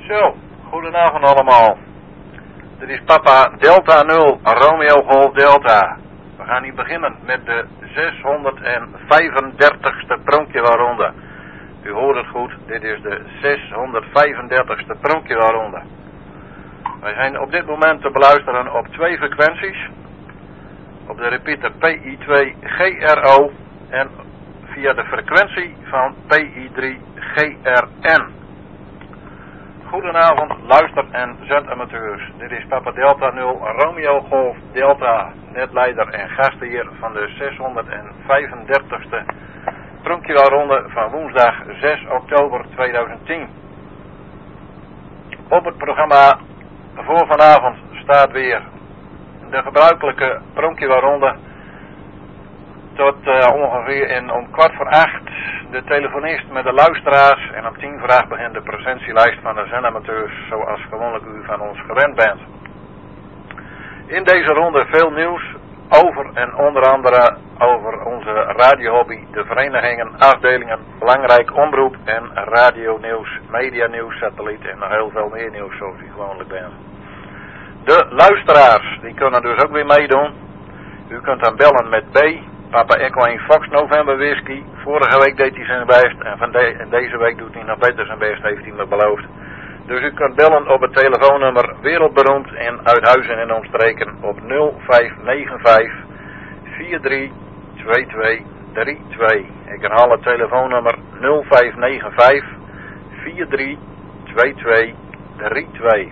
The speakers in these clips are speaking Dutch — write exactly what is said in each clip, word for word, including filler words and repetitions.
Zo, goedenavond allemaal. Dit is Papa Delta nul, Romeo Golf Delta. We gaan nu beginnen met de zeshonderdvijfendertigste pronkjewaarronde. U hoort het goed, dit is de zeshonderdvijfendertigste pronkjewaarronde. Wij zijn op dit moment te beluisteren op twee frequenties. Op de repeater P I twee G R O en via de frequentie van P I drie G R N. Goedenavond, luister- en zendamateurs. Dit is Papa Delta nul, Romeo Golf Delta, netleider en gastheer van de zeshonderdvijfendertigste pronkjewaarronde van woensdag zes oktober tweeduizend tien. Op het programma voor vanavond staat weer de gebruikelijke pronkjewaarronde tot uh, ongeveer in om kwart voor acht de telefonist met de luisteraars en om tien voor acht begint de presentielijst van de zendamateurs zoals gewoonlijk u van ons gewend bent. In deze ronde veel nieuws over en onder andere over onze radiohobby, de verenigingen, afdelingen, belangrijk omroep en radionieuws, medianieuws, satelliet en nog heel veel meer nieuws zoals u gewoonlijk bent. De luisteraars, die kunnen dus ook weer meedoen. U kunt dan bellen met B, Papa Echo één Fox November Whisky. Vorige week deed hij zijn best en van de, en deze week doet hij nog beter zijn best, heeft hij me beloofd. Dus u kunt bellen op het telefoonnummer wereldberoemd in Uithuizen en omstreken op nul vijf negen vijf vier drie twee twee drie twee. Ik herhaal het telefoonnummer nul vijf negen vijf vier drie twee twee drie twee.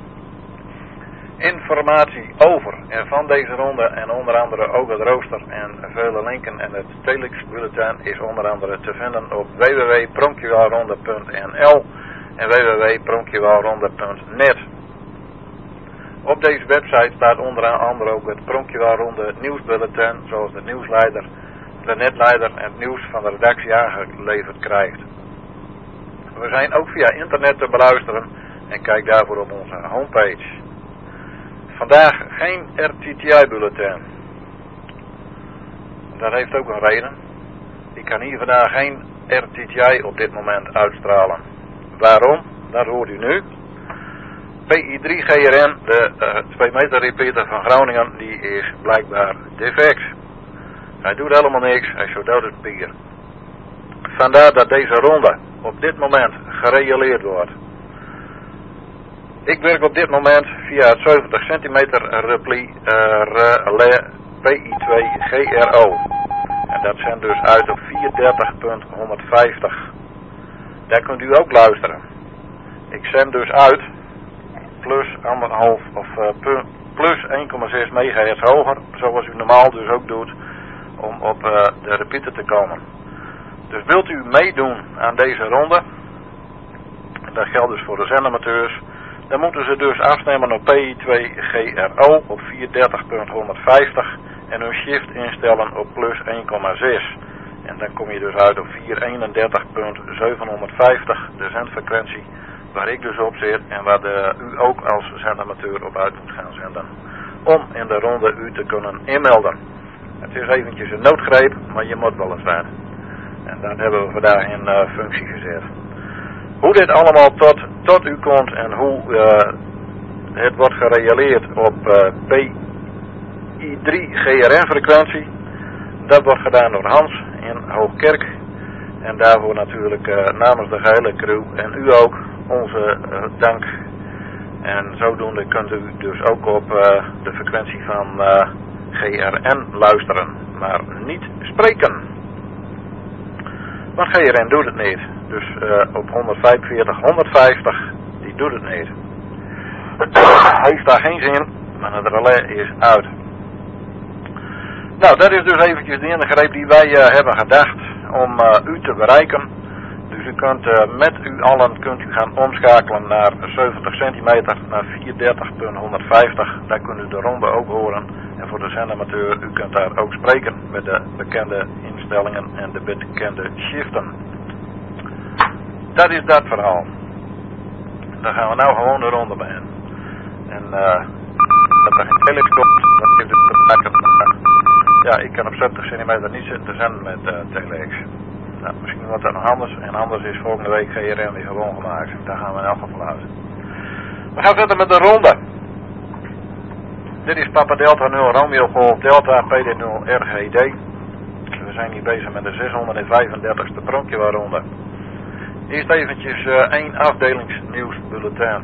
Informatie over en van deze ronde en onder andere ook het rooster en vele linken en het Telex-bulletin is onder andere te vinden op w w w punt pronkjewaarronde punt n l en w w w punt pronkjewaarronde punt net. Op deze website staat onder andere ook het Pronkjewaarronde nieuwsbulletin zoals de nieuwsleider, de netleider en het nieuws van de redactie aangeleverd krijgt. We zijn ook via internet te beluisteren en kijk daarvoor op onze homepage. Vandaag geen R T T I-bulletin. Dat heeft ook een reden. Ik kan hier vandaag geen R T T I op dit moment uitstralen. Waarom? Dat hoort u nu. P I drie G R N, de uh, twee meter repeater van Groningen, die is blijkbaar defect. Hij doet helemaal niks, hij is zo dood als pier. Vandaar dat deze ronde op dit moment gereguleerd wordt. Ik werk op dit moment via het zeventig centimeter repli uh, relais P I twee G R O. En dat zendt dus uit op vierhonderddertig punt honderdvijftig. Daar kunt u ook luisteren. Ik zend dus uit plus anderhalf of uh, plus één komma zes megahertz hoger, zoals u normaal dus ook doet, om op uh, de repeater te komen. Dus wilt u meedoen aan deze ronde, dat geldt dus voor de zendamateurs, dan moeten ze dus afstemmen op P I twee G R O op vierhonderddertig punt honderdvijftig en hun shift instellen op plus één komma zes. En dan kom je dus uit op vierhonderdeenendertig punt zevenhonderdvijftig, de zendfrequentie waar ik dus op zit en waar de, u ook als zendamateur op uit moet gaan zenden. Om in de ronde u te kunnen inmelden. Het is eventjes een noodgreep, maar je moet wel eens zijn. En dat hebben we vandaag in uh, functie gezet. Hoe dit allemaal tot, tot u komt en hoe uh, het wordt gereguleerd op uh, P I drie G R N frequentie, dat wordt gedaan door Hans in Hoogkerk. En daarvoor natuurlijk uh, namens de gehele crew en u ook onze uh, dank. En zodoende kunt u dus ook op uh, de frequentie van uh, G R N luisteren, maar niet spreken. Want G R N doet het niet. Dus uh, op honderdvijfenveertig, honderdvijftig, die doet het niet. Heeft daar geen zin, maar het relais is uit. Nou, dat is dus eventjes de ingreep die wij uh, hebben gedacht om uh, u te bereiken. Dus u kunt uh, met u allen kunt u gaan omschakelen naar zeventig centimeter, naar vierhonderddertig punt honderdvijftig. Daar kunt u de ronde ook horen. En voor de zendamateur, u kunt daar ook spreken met de bekende instellingen en de bekende shiften. Dat is dat verhaal. Dan gaan we nou gewoon de ronde bij. En uh, dat er geen telex komt, dat heeft het te maken. Uh, ja, ik kan op zeventig centimeter niet zitten te zenden met uh, telex. Nou, misschien wordt dat nog anders. En anders is volgende week G R M weer gewoon gemaakt. Daar gaan we in elk geval uit. We gaan verder met de ronde. Dit is Papa Delta nul Romeo Golf Delta P D nul R G D. We zijn hier bezig met de zeshonderdvijfendertigste pronkjewa-ronde. Eerst eventjes uh, één afdelingsnieuwsbulletin.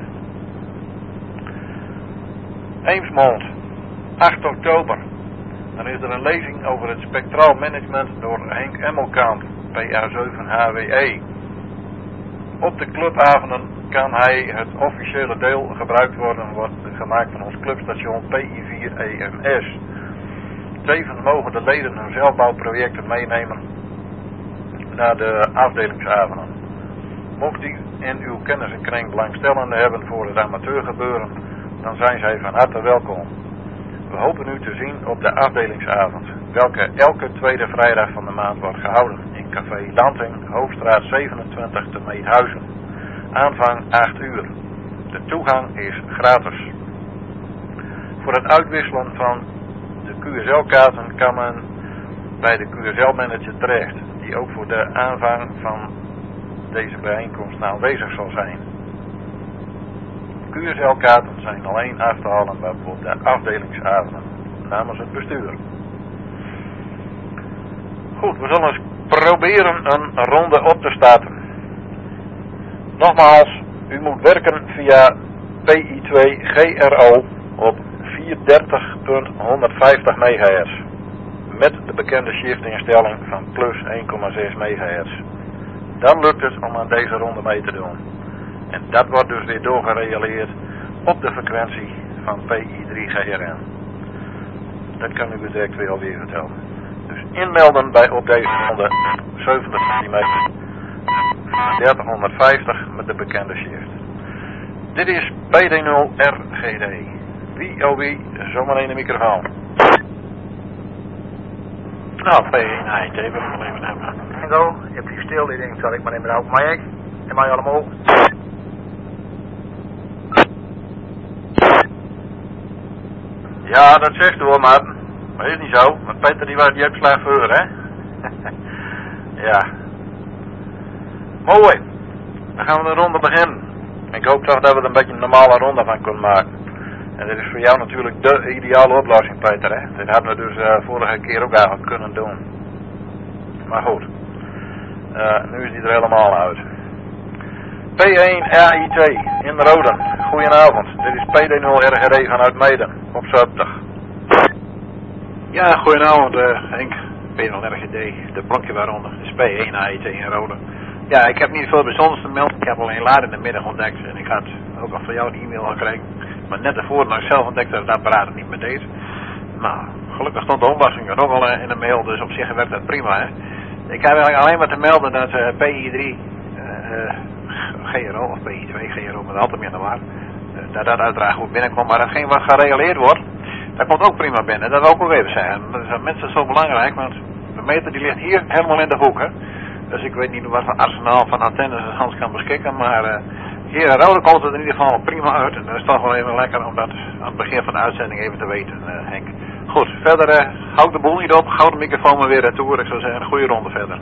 Eemsmond, acht oktober. Dan is er een lezing over het spectraal management door Henk Emmelkamp, P A zeven H W E. Op de clubavonden kan hij het officiële deel gebruikt worden, wordt gemaakt van ons clubstation P I vier E M S. Tevens mogen de leden hun zelfbouwprojecten meenemen naar de afdelingsavonden. Mocht u in uw kennis en kring belangstellenden hebben voor het amateurgebeuren, dan zijn zij van harte welkom. We hopen u te zien op de afdelingsavond, welke elke tweede vrijdag van de maand wordt gehouden in Café Lanting, Hoofdstraat zevenentwintig te Meedhuizen. Aanvang acht uur. De toegang is gratis. Voor het uitwisselen van de Q S L-kaarten kan men bij de Q S L-manager terecht, die ook voor de aanvang van deze bijeenkomst aanwezig zal zijn. Q S L-kaarten zijn alleen af te halen bij bijvoorbeeld de afdelingsavonden namens het bestuur. Goed, we zullen eens proberen een ronde op te starten. Nogmaals, u moet werken via P I twee G R O op vierhonderddertig komma honderdvijftig megahertz met de bekende shiftinstelling van plus één komma zes megahertz. Dan lukt het om aan deze ronde mee te doen. En dat wordt dus weer doorgereguleerd op de frequentie van P I drie G R N. Dat kan u direct weer alweer vertellen. Dus inmelden bij op deze ronde zeventig centimeter dertig honderdvijftig met de bekende shift. Dit is P D nul R G D. Wie oh wie, zomaar in de microfoon. Nou, P één A I T, we moeten even hebben. Bingo, je hebt die stil, die denkt, zal ik maar in mijn open mic. En mij allemaal. Ja, dat zegt u hoor, maar dat is niet zo. Want Peter die, die heeft slag voor, hè? Ja. Mooi. Dan gaan we de ronde beginnen. Ik hoop toch dat we er een beetje een normale ronde van kunnen maken. En dit is voor jou natuurlijk de ideale oplossing, Peter, hè? Dit hadden we dus uh, vorige keer ook eigenlijk kunnen doen. Maar goed. Uh, nu is die er helemaal uit. P één A I T in Roden. Goedenavond. Dit is P D nul R G D vanuit Meeden op zeventig. Ja, goedenavond uh, Henk. P nul R G D, de pronkjewa-ronde. Dit is P één A I T in Roden. Ja, ik heb niet veel bijzonders te melden. Ik heb alleen laat in de middag ontdekt. En ik had ook al van jou een e-mail gekregen. Maar net ervoor dat ik zelf ontdekte dat het apparaat het niet meer deed. Nou, gelukkig stond de oplossing er ook al in de mail. Dus op zich werkt dat prima, hè. Ik heb eigenlijk alleen maar te melden dat uh, P I drie uh, G R O of P I twee G R O met altijd meer naar waar. Uh, dat dat uiteraard goed binnenkomt. Maar hetgeen wat gereguleerd wordt, dat komt ook prima binnen. Dat wil ik ook even zeggen. Dat is aan mensen zo belangrijk, want de meter die ligt hier helemaal in de hoek, hè. Dus ik weet niet wat voor arsenaal van antennes Hans kan beschikken, maar uh, hier in Rode komt het in ieder geval prima uit. En dat is toch wel even lekker om dat aan het begin van de uitzending even te weten, uh, Henk. Goed, verder uh, houd de boel niet op, hou de microfoon maar weer toe. Ik zou zeggen, een goede ronde verder.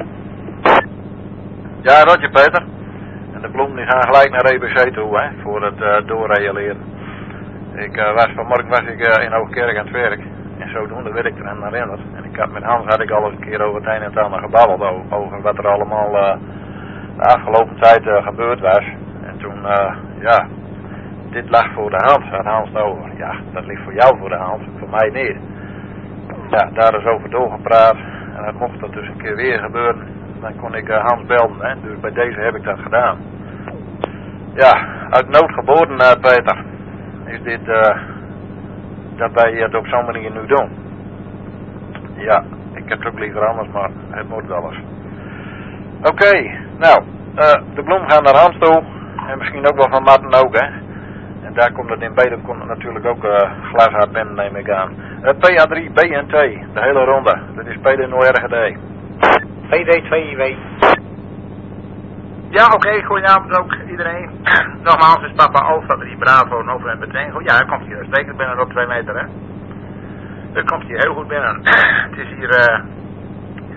Ja, Roger Peter. En de bloemen die gaan gelijk naar E B C toe, hè, voor het uh, doorreguliëren. Ik uh, was vanmorgen was ik uh, in Hoogkerk aan het werk. En zodoende werd ik er aan herinnerd. En ik had, met Hans had ik al eens een keer over het een en het ander gebabbeld over, over wat er allemaal uh, de afgelopen tijd uh, gebeurd was. En toen, uh, ja, dit lag voor de hand, had Hans het over. Ja, dat ligt voor jou voor de hand, voor mij niet. Ja, daar is over doorgepraat. En dat mocht dat dus een keer weer gebeuren, dan kon ik uh, Hans belden. Hè? Dus bij deze heb ik dat gedaan. Ja, uit nood geboren, uh, Peter, is dit... Uh, dat wij het op zo'n manier nu doen. Ja, ik heb het ook liever anders, maar het moet wel eens. Oké, okay, nou, uh, de bloem gaan naar Hans toe. En misschien ook wel van Martin ook, hè. En daar komt het in Bedum komt het natuurlijk ook uh, glashard binnen, neem ik aan. Uh, P A drie B N T, de hele ronde. Dit is P D nul R G D. P D twee I W. Ja, oké, okay, goedenavond ook iedereen. Nogmaals is Papa Alpha drie Bravo November Tango. Ja, hij komt hier uitstekend binnen op twee meter, hè. Dat komt hier heel goed binnen. Het is hier, uh,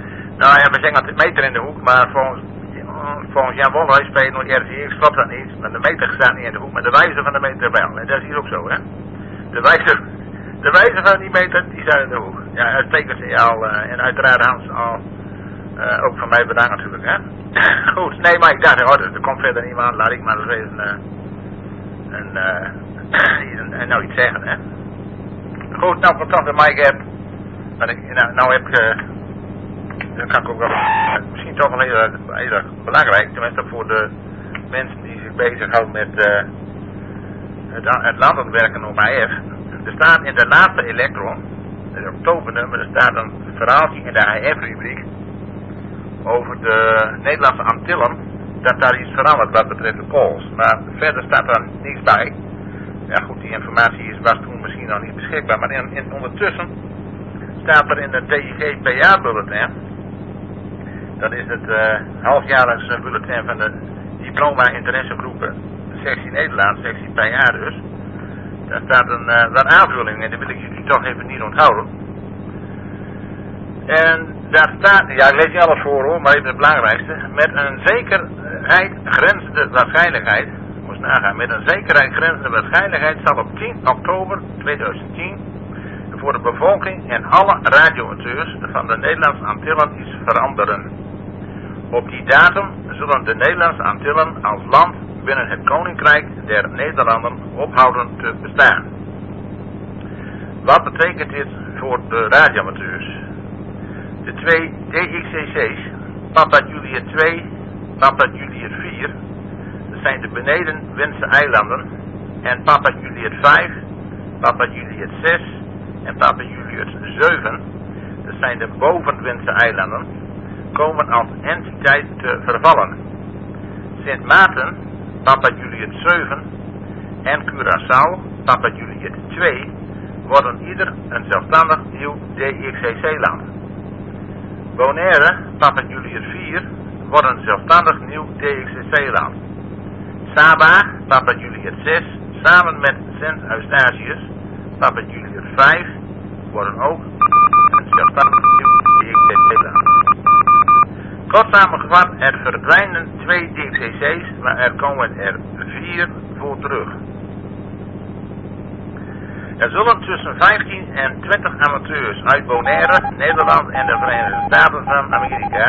Nou ja, we zeggen altijd meter in de hoek, maar volgens, volgens Jan Wolhuis spelen nog R C X klopt dat niet. Maar de meter staat niet in de hoek, maar de wijzer van de meter wel. En dat is hier ook zo, hè. De wijzer, de wijzer van die meter, die staat in de hoek. Ja, uitstekend al, uh, en uiteraard Hans al, uh, ook van mij bedankt natuurlijk, hè. Goed, nee, maar ik dacht, oh, er komt verder niemand aan, laat ik maar eens even uh, een, uh, een, een, nou iets zeggen, hè. Goed, nou, wat toch de mic heb, dat ik, nou, nou heb ik, uh, dat kan ik ook wel, uh, misschien toch wel heel, heel erg belangrijk, tenminste voor de mensen die zich bezighouden met uh, het, het landelijk werken op H F. Er staat in de laatste Elektron, het oktobernummer, er staat een verhaaltje in de H F-rubriek over de Nederlandse Antillen, dat daar iets verandert wat betreft de calls. Maar verder staat daar niks bij. Ja goed, die informatie is, was toen misschien nog niet beschikbaar, maar in, in, ondertussen staat er in de D I G P A-bulletin, dat is het uh, halfjaarlijkse bulletin van de diploma interessegroepen, sectie Nederland, sectie P A dus. Daar staat een uh, wat aanvulling en die wil ik jullie toch even niet onthouden. En daar staat, ja ik lees niet alles voor hoor, maar even het belangrijkste, met een zekerheid grenzende waarschijnlijkheid, moest nagaan, met een zekerheid grenzende waarschijnlijkheid zal op tien oktober tweeduizend tien voor de bevolking en alle radioamateurs van de Nederlandse Antillen iets veranderen. Op die datum zullen de Nederlandse Antillen als land binnen het Koninkrijk der Nederlanden ophouden te bestaan. Wat betekent dit voor de radioamateurs? De twee D X C C's, Papa Juliet twee, Papa Juliet vier, dat zijn de benedenwindse eilanden, en Papa Juliet vijf, Papa Juliet zes en Papa Juliet zeven, dat zijn de bovenwindse eilanden, komen als entiteit te vervallen. Sint Maarten, Papa Juliet zeven en Curaçao, Papa Juliet twee, worden ieder een zelfstandig nieuw D X C C-land. Bonaire, Papa Juliet vier, wordt een zelfstandig nieuw D X C C-land. Saba, Papa Juliet zes, samen met Sint-Eustatius, Papa Juliet vijf, worden ook een zelfstandig nieuw D X C C-land. Kort samengevat, er verdwijnen twee D X C C's, maar er komen er vier voor terug. Er zullen tussen vijftien en twintig amateurs uit Bonaire, Nederland en de Verenigde Staten van Amerika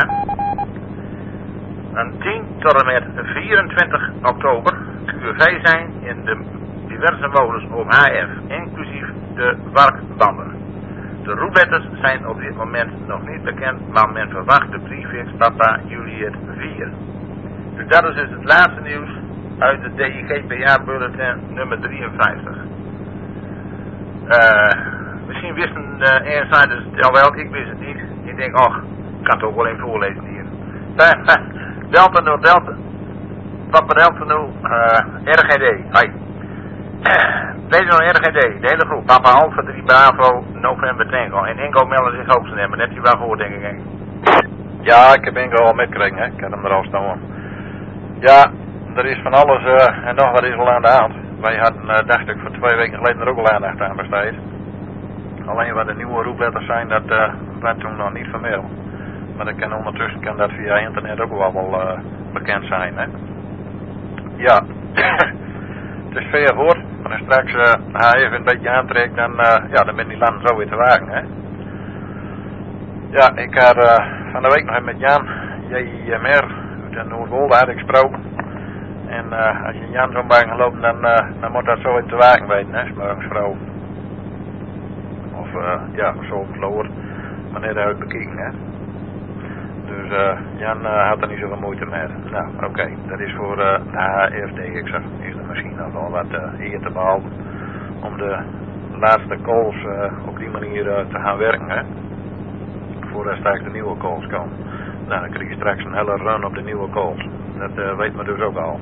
van tien tot en met vierentwintig oktober Q V zijn in de diverse modus op H F, inclusief de warkbanden. De roullettes zijn op dit moment nog niet bekend, maar men verwacht de prefix Papa Juliet vier. Dus dat is dus het laatste nieuws uit de D I G P A-bulletin nummer drieënvijftig. Uh, misschien wisten de uh, insiders het al wel, ik wist het niet. Ik denk, ach, ik kan het ook wel even voorlezen hier. Delta nul Delta, Papa Delta nul, uh, R G D, hoi. Deze nul R G D, de hele groep, Papa Alpha drie Bravo, November Tango. En Ingo melden zich ook zijn hebben, net je wel gehoord denk ik. Ja, ik heb Ingo al metgekregen, hè. Ik heb hem er al staan. Ja, er is van alles uh, en nog wat is al aan de hand. Wij hadden, uh, dacht ik, voor twee weken geleden er ook al aandacht aan besteed. Alleen wat de nieuwe roepletters zijn, dat uh, werd toen nog niet vermeld. Maar dat kan ondertussen kan dat via internet ook wel wel uh, bekend zijn, hè. Ja, het is ver voor. Maar als straks uh, H F een beetje aantrekt, dan, uh, ja, dan ben die landen zo weer te wagen, hè. Ja, ik had uh, van de week nog met Jan, J I M R, uit Noordwolde had ik gesproken. En uh, als je Jan zo'n baan gaat lopen, dan, uh, dan moet dat zo in te wagen weten, hè, smorgensvrouw. Of uh, ja, zo op het loer, maar net uit bekeken, hè. Dus uh, Jan uh, had er niet zoveel moeite mee. Nou, oké, okay. Dat is voor uh, de H F, denk ik, zeg, is er misschien nog wel wat uh, eer te behouden om de laatste calls uh, op die manier uh, te gaan werken, hè. Voordat straks de nieuwe calls komen. Nou, dan krijg je straks een hele run op de nieuwe calls. Dat uh, weet men dus ook al.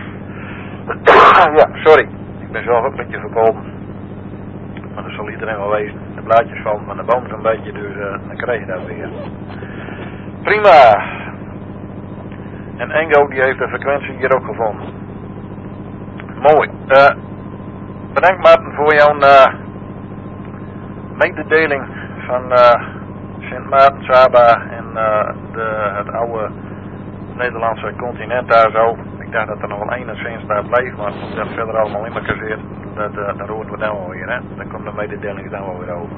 Ja, sorry. Ik ben zelf ook een beetje verkouden. Maar dat zal iedereen wel wezen. De blaadjes vallen van de boom zo'n beetje, dus uh, dan krijg je dat weer. Prima. En Engo die heeft de frequentie hier ook gevonden. Mooi. Uh, bedankt Maarten voor jouw uh, mededeling van uh, Sint Maarten, Saba en uh, de, het oude Nederlandse continent daar zo. Ik dacht dat er nog wel enigszins daar bleef, maar als dat verder allemaal in elkaar zit, dat, uh, dan horen we dan wel weer, hè. Dan komt de mededeling dan wel weer over.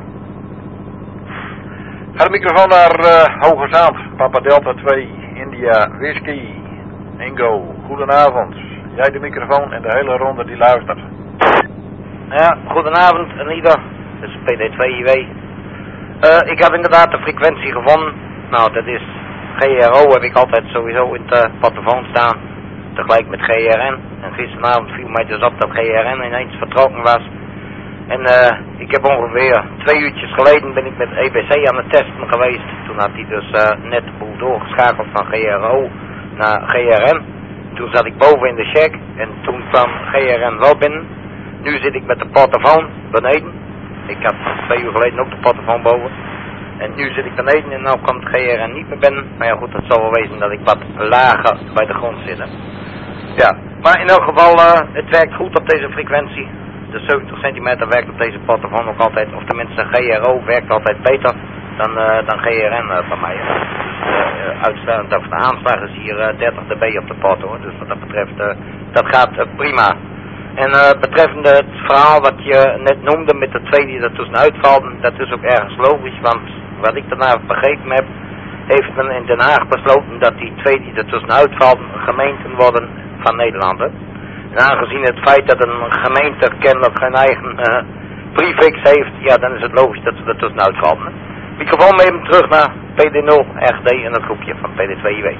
Ga de microfoon naar uh, Hoge Zand, Papa Delta twee, India, Whisky, Ingo, goedenavond. Jij de microfoon en de hele ronde die luistert. Ja, goedenavond Anita, dat is P D twee I W. Uh, ik heb inderdaad de frequentie gevonden. Nou, dat is G R O, heb ik altijd sowieso in de portofoon staan. Tegelijk met G R N. En gisteravond viel mij dus op dat G R N ineens vertrokken was. En uh, ik heb ongeveer twee uurtjes geleden ben ik met E B C aan het testen geweest. Toen had hij dus uh, net de boel doorgeschakeld van G R O naar G R N. Toen zat ik boven in de check en toen kwam G R N wel binnen. Nu zit ik met de portofoon beneden. Ik had twee uur geleden ook de portofoon boven. En nu zit ik beneden en nu komt G R N niet meer binnen. Maar ja goed, het zal wel wezen dat ik wat lager bij de grond zit. Hè. Ja, maar in elk geval, uh, het werkt goed op deze frequentie. De zeventig centimeter werkt op deze portofoon ook altijd, of tenminste G R O werkt altijd beter dan, uh, dan G R N uh, van mij. Dus uh, uitstellend over de aanslag is hier uh, dertig dB op de porto. Hoor. Dus wat dat betreft, uh, dat gaat uh, prima. En uh, betreffende het verhaal wat je net noemde met de twee die er tussenuit valden, dat is ook ergens logisch, want wat ik daarna begrepen heb, heeft men in Den Haag besloten dat die twee die er tussenuit valden gemeenten worden van Nederland. Hè? En aangezien het feit dat een gemeente kennelijk geen eigen uh, prefix heeft, ja dan is het logisch dat ze er tussenuit vallen. Hè? Microfoon mee hem terug naar P D nul R D en het groepje van P D twee I W.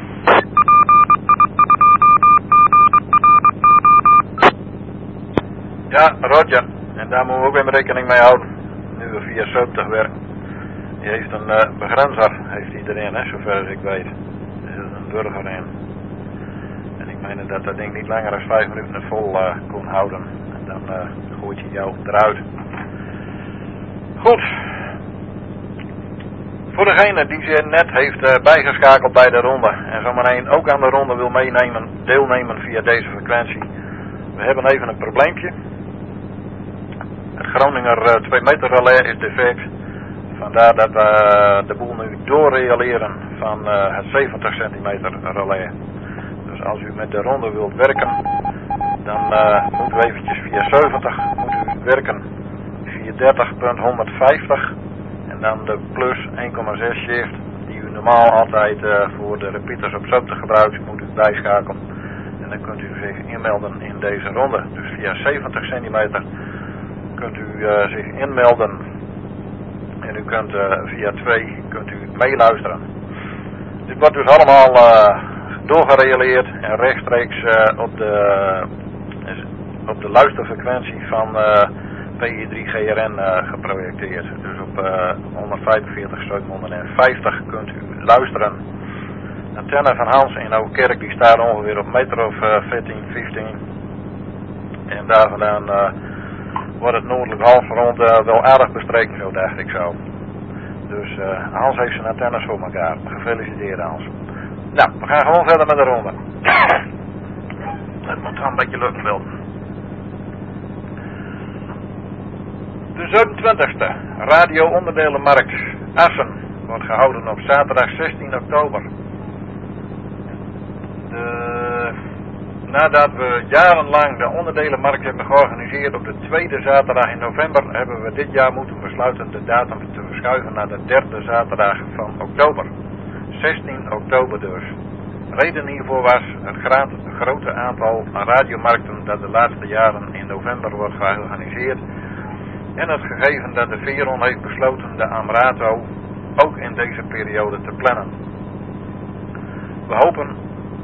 Ja, Roger. En daar moeten we ook weer rekening mee houden. Nu we via zeventig werken. Die heeft een uh, begrenzer, heeft hij erin, hè, zover als ik weet. Er zit een burger in. En ik meen dat dat ding niet langer dan vijf minuten vol uh, kon houden. En dan uh, gooit hij jou eruit. Goed. Voor degene die zich net heeft uh, bijgeschakeld bij de ronde. En zometeen ook aan de ronde wil meenemen, deelnemen via deze frequentie. We hebben even een probleempje. Het Groninger uh, twee meter relais is defect. Vandaar dat we uh, de boel nu doorrealeren van uh, het zeventig centimeter relais. Dus als u met de ronde wilt werken, dan uh, moeten we eventjes via zeventig moet u werken via dertig punt honderdvijftig. En dan de plus één komma zes shift die u normaal altijd uh, voor de repeaters op zeventig gebruikt, moet u bijschakelen. En dan kunt u zich inmelden in deze ronde. Dus via zeventig centimeter kunt u uh, zich inmelden. En u kunt uh, via twee kunt u meeluisteren. Dit wordt dus allemaal uh, doorgereguleerd en rechtstreeks uh, op, de, uh, op de luisterfrequentie van uh, P I drie G R N uh, geprojecteerd. Dus op uh, honderdvijfenveertig zevenhonderdvijftig kunt u luisteren. De antenne van Hans in Oudekerk die staat ongeveer op meter of uh, veertien, vijftien. En daar vandaan uh, wordt het noordelijk halfrond uh, wel aardig bestreken, zo dacht ik zo. Dus uh, Hans heeft zijn antennes voor elkaar. Gefeliciteerd Hans. Nou, we gaan gewoon verder met de ronde. Het moet wel een beetje lukken wel. De zevenentwintigste radio-onderdelenmarkt Assen wordt gehouden op zaterdag zestien oktober. De, nadat we jarenlang de onderdelenmarkt hebben georganiseerd op de tweede zaterdag in november, hebben we dit jaar moeten besluiten de datum te verschuiven naar de derde zaterdag van oktober. zestien oktober dus. Reden hiervoor was het grote aantal radiomarkten dat de laatste jaren in november wordt georganiseerd en het gegeven dat de Veron heeft besloten de Amrato ook in deze periode te plannen. We hopen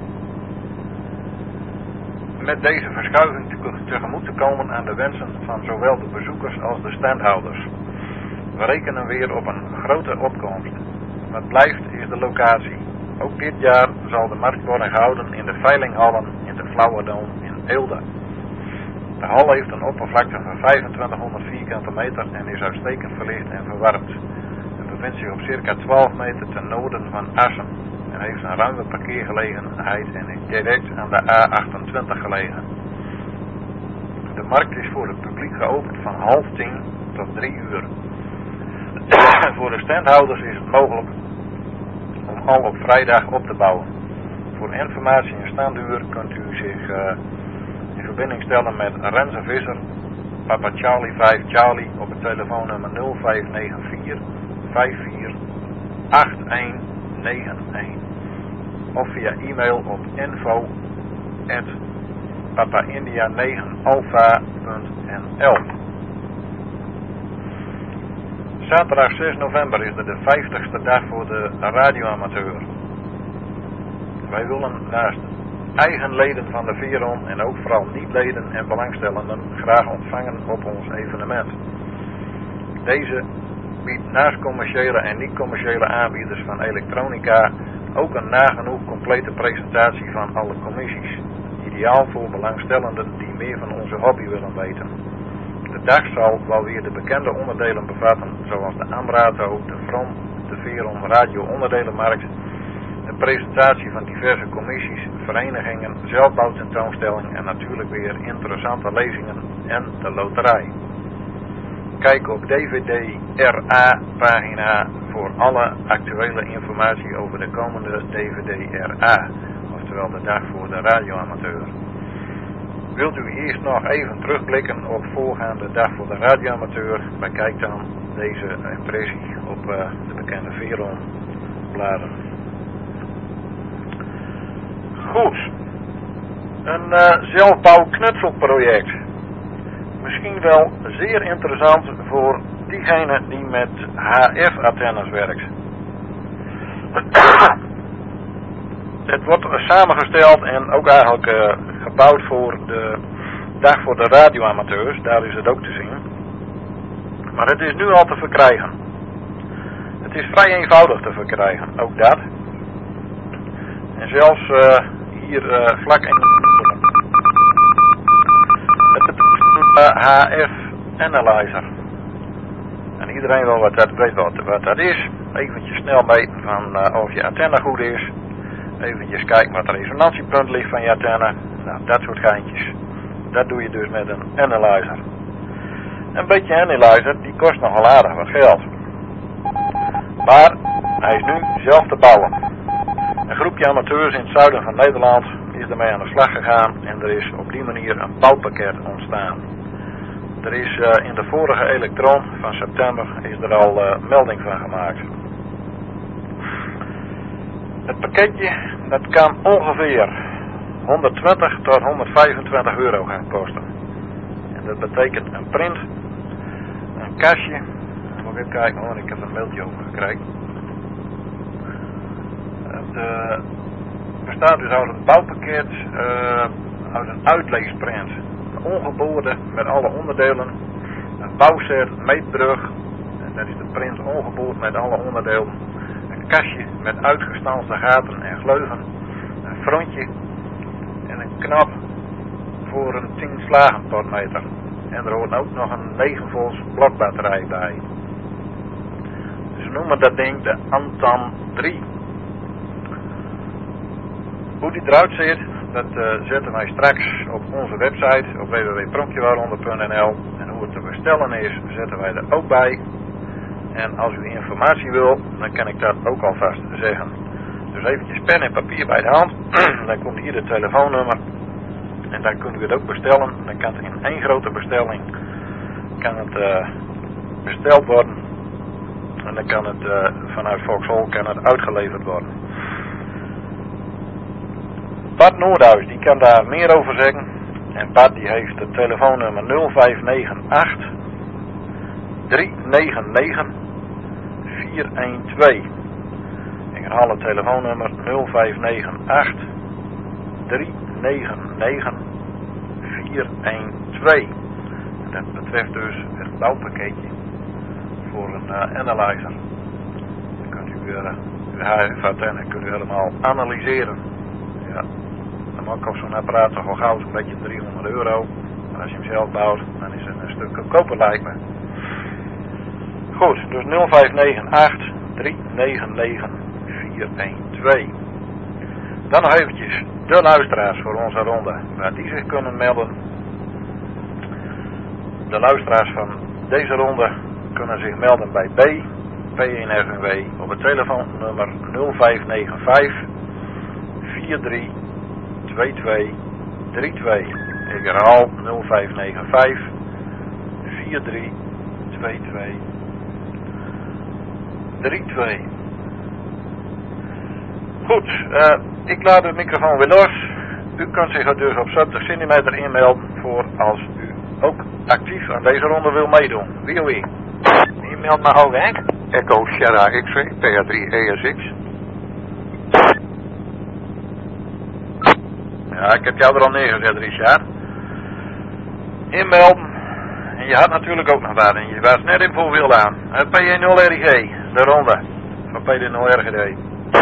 met deze verschuiving tegemoet te komen aan de wensen van zowel de bezoekers als de standhouders. We rekenen weer op een grote opkomst. Wat blijft is de locatie. Ook dit jaar zal de markt worden gehouden in de veilinghallen in de Flauwerdoom in Eelde. De hal heeft een oppervlakte van vijfentwintighonderd vierkante meter en is uitstekend verlicht en verwarmd. Het bevindt zich op circa twaalf meter ten noorden van Assen en heeft een ruime parkeergelegenheid en is direct aan de A achtentwintig gelegen. De markt is voor het publiek geopend van half tien tot drie uur. Voor de standhouders is het mogelijk al op vrijdag op te bouwen. Voor informatie en standuur kunt u zich uh, in verbinding stellen met Renze Visser, Papa Charlie vijf Charlie op het telefoonnummer nul vijf negen vier vijf vier acht een negen een of via e-mail op info at papa india negen alpha punt n l. Zaterdag zes november is er de vijftigste dag voor de radioamateur. Wij willen naast eigen leden van de Veron en ook vooral niet-leden en belangstellenden graag ontvangen op ons evenement. Deze biedt naast commerciële en niet-commerciële aanbieders van elektronica ook een nagenoeg complete presentatie van alle commissies. Ideaal voor belangstellenden die meer van onze hobby willen weten. De dag zal wel weer de bekende onderdelen bevatten, zoals de Amrato, de From, de Veron Radio Onderdelenmarkt, de presentatie van diverse commissies, verenigingen, zelfbouwtentoonstellingen en natuurlijk weer interessante lezingen en de loterij. Kijk op D V D R A pagina voor alle actuele informatie over de komende D V D R A, oftewel de dag voor de radioamateur. Wilt u eerst nog even terugblikken op voorgaande dag voor de radioamateur, bekijk dan deze impressie op uh, de bekende Veron bladen. Goed, een uh, zelfbouwknutselproject. Misschien wel zeer interessant voor diegene die met H F-antennes werkt. Het wordt samengesteld en ook eigenlijk uh, gebouwd voor de dag voor de radioamateurs, daar is het ook te zien. Maar het is nu al te verkrijgen. Het is vrij eenvoudig te verkrijgen, ook dat. En zelfs uh, hier uh, vlak in het uh, H F-analyzer. En iedereen wel wat dat weet wat, wat dat is. Eventjes snel meten van uh, of je antenne goed is. Eventjes kijken wat het resonantiepunt ligt van je antenne. Nou, dat soort geintjes. Dat doe je dus met een analyzer. Een beetje analyzer, die kost nogal aardig wat geld. Maar hij is nu zelf te bouwen. Een groepje amateurs in het zuiden van Nederland is ermee aan de slag gegaan en er is op die manier een bouwpakket ontstaan. Er is uh, in de vorige elektron van september is er al uh, melding van gemaakt. Het pakketje dat kan ongeveer honderdtwintig tot honderdvijfentwintig euro gaan kosten. En dat betekent een print, een kastje. Dan moet ik even kijken hoor, ik heb een mailtje over gekregen. Het uh, bestaat dus uit een bouwpakket, uh, uit een uitleesprint. Een ongeboorde met alle onderdelen, een bouwset, meetbrug, en dat is de print ongeboord met alle onderdelen. Een kastje met uitgestanste gaten en gleuven, een frontje en een knop voor een tien slagen potmeter. En er hoort ook nog een negen volts blokbatterij bij. Dus we noemen dat ding de Anton drie. Hoe die eruit ziet, dat uh, zetten wij straks op onze website op w w w punt pronkjewaaronder punt n l. En hoe het te bestellen is, zetten wij er ook bij. En als u informatie wil, dan kan ik dat ook alvast zeggen. Dus eventjes pen en papier bij de hand. Dan komt hier het telefoonnummer. En dan kunt u het ook bestellen. Dan kan het in één grote bestelling kan het, uh, besteld worden. En dan kan het uh, vanuit Vauxhall kan het uitgeleverd worden. Bart Noordhuis, die kan daar meer over zeggen. En Bart die heeft het telefoonnummer nul vijf negen acht drie negen negen vier een twee. Ik herhaal het telefoonnummer nul vijf negen acht drie negen negen vier een twee. En dat betreft dus het bouwpakketje voor een uh, analyzer. Dan kunt u weer uh, uw H F-antenne kunt u helemaal analyseren. Ja, dan kost zo'n apparaat toch al gauw zo'n beetje driehonderd euro. En als je hem zelf bouwt, dan is het een stuk goedkoper lijkt me. Goed, dus nul vijf negen acht drie negen negen vier een twee. Dan nog eventjes de luisteraars voor onze ronde, waar die zich kunnen melden. De luisteraars van deze ronde kunnen zich melden bij B. P één R V W op het telefoonnummer nul vijf negen vijf vier drie twee twee drie twee. Ik herhaal nul vijf negen vijf vier drie twee twee drie twee. Goed, uh, ik laat de microfoon weer los. U kunt zich dus op zeventig centimeter inmelden voor als u ook actief aan deze ronde wil meedoen. Wie of wie? Je meldt maar ook, Henk. Echo Sierra X-ray, P A drie E S X. Ja, ik heb jou er al neergezet, Richard. Inmelden. En je had natuurlijk ook nog wat. En je was net in voorbeeld aan. P één nul R G, de ronde. Van P één nul R G D.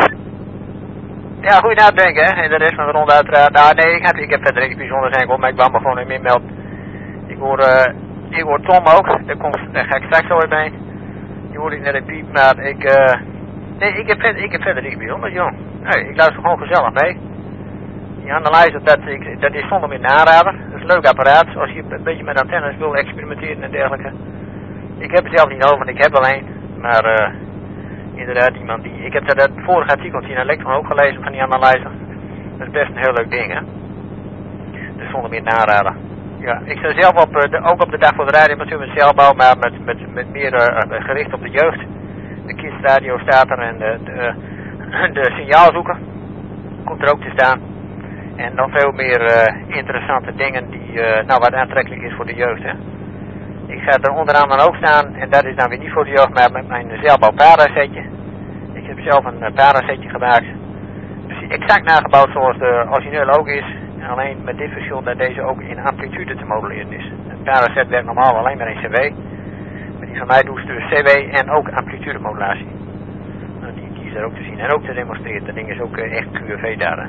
Ja, goeie nadenken, hè. En de rest van de ronde uiteraard. Nou, nee, ik heb, ik heb verder niks bijzonders, Henk, maar ik wou me gewoon in inmelden. Ik hoor, uh, ik hoor Tom ook. Daar, komt, daar ga ik straks zo weer bij. Die hoor ik net een piep, maar ik, uh, nee, ik heb, verder, ik heb verder niks bijzonders, joh. Nee, ik luister gewoon gezellig mee. Die analyse, dat, ik, dat is zonder meer een aanrader. Dat is een leuk apparaat, als je een beetje met antennes wil experimenteren en dergelijke. Ik heb het zelf niet over, want ik heb wel een. Maar uh, inderdaad, iemand die... Ik heb dat, dat vorige artikeltje in Electron ook gelezen van die analyse. Dat is best een heel leuk ding, hè. Dus zonder meer een aanrader. Ja, ik sta zelf op, de, ook op de dag voor de radio met celbouw, maar met, met, met meer uh, gericht op de jeugd. De kidsradio staat er en de, de, uh, de signaalzoeker komt er ook te staan. En dan veel meer uh, interessante dingen die, uh, nou, wat aantrekkelijk is voor de jeugd, hè. Ik ga er onder andere ook staan, en dat is dan weer niet voor de jeugd, maar met mijn zeilbouw parasetje. Ik heb zelf een uh, parasetje gemaakt. Dus exact nagebouwd zoals de originele ook is. Alleen met dit verschil dat deze ook in amplitude te modelleren is. Het paraset werkt normaal alleen maar in C W. Maar die van mij doet dus C W en ook amplitude modulatie. Nou, die, die is er ook te zien en ook te demonstreren. Dat ding is ook uh, echt Q R V-data.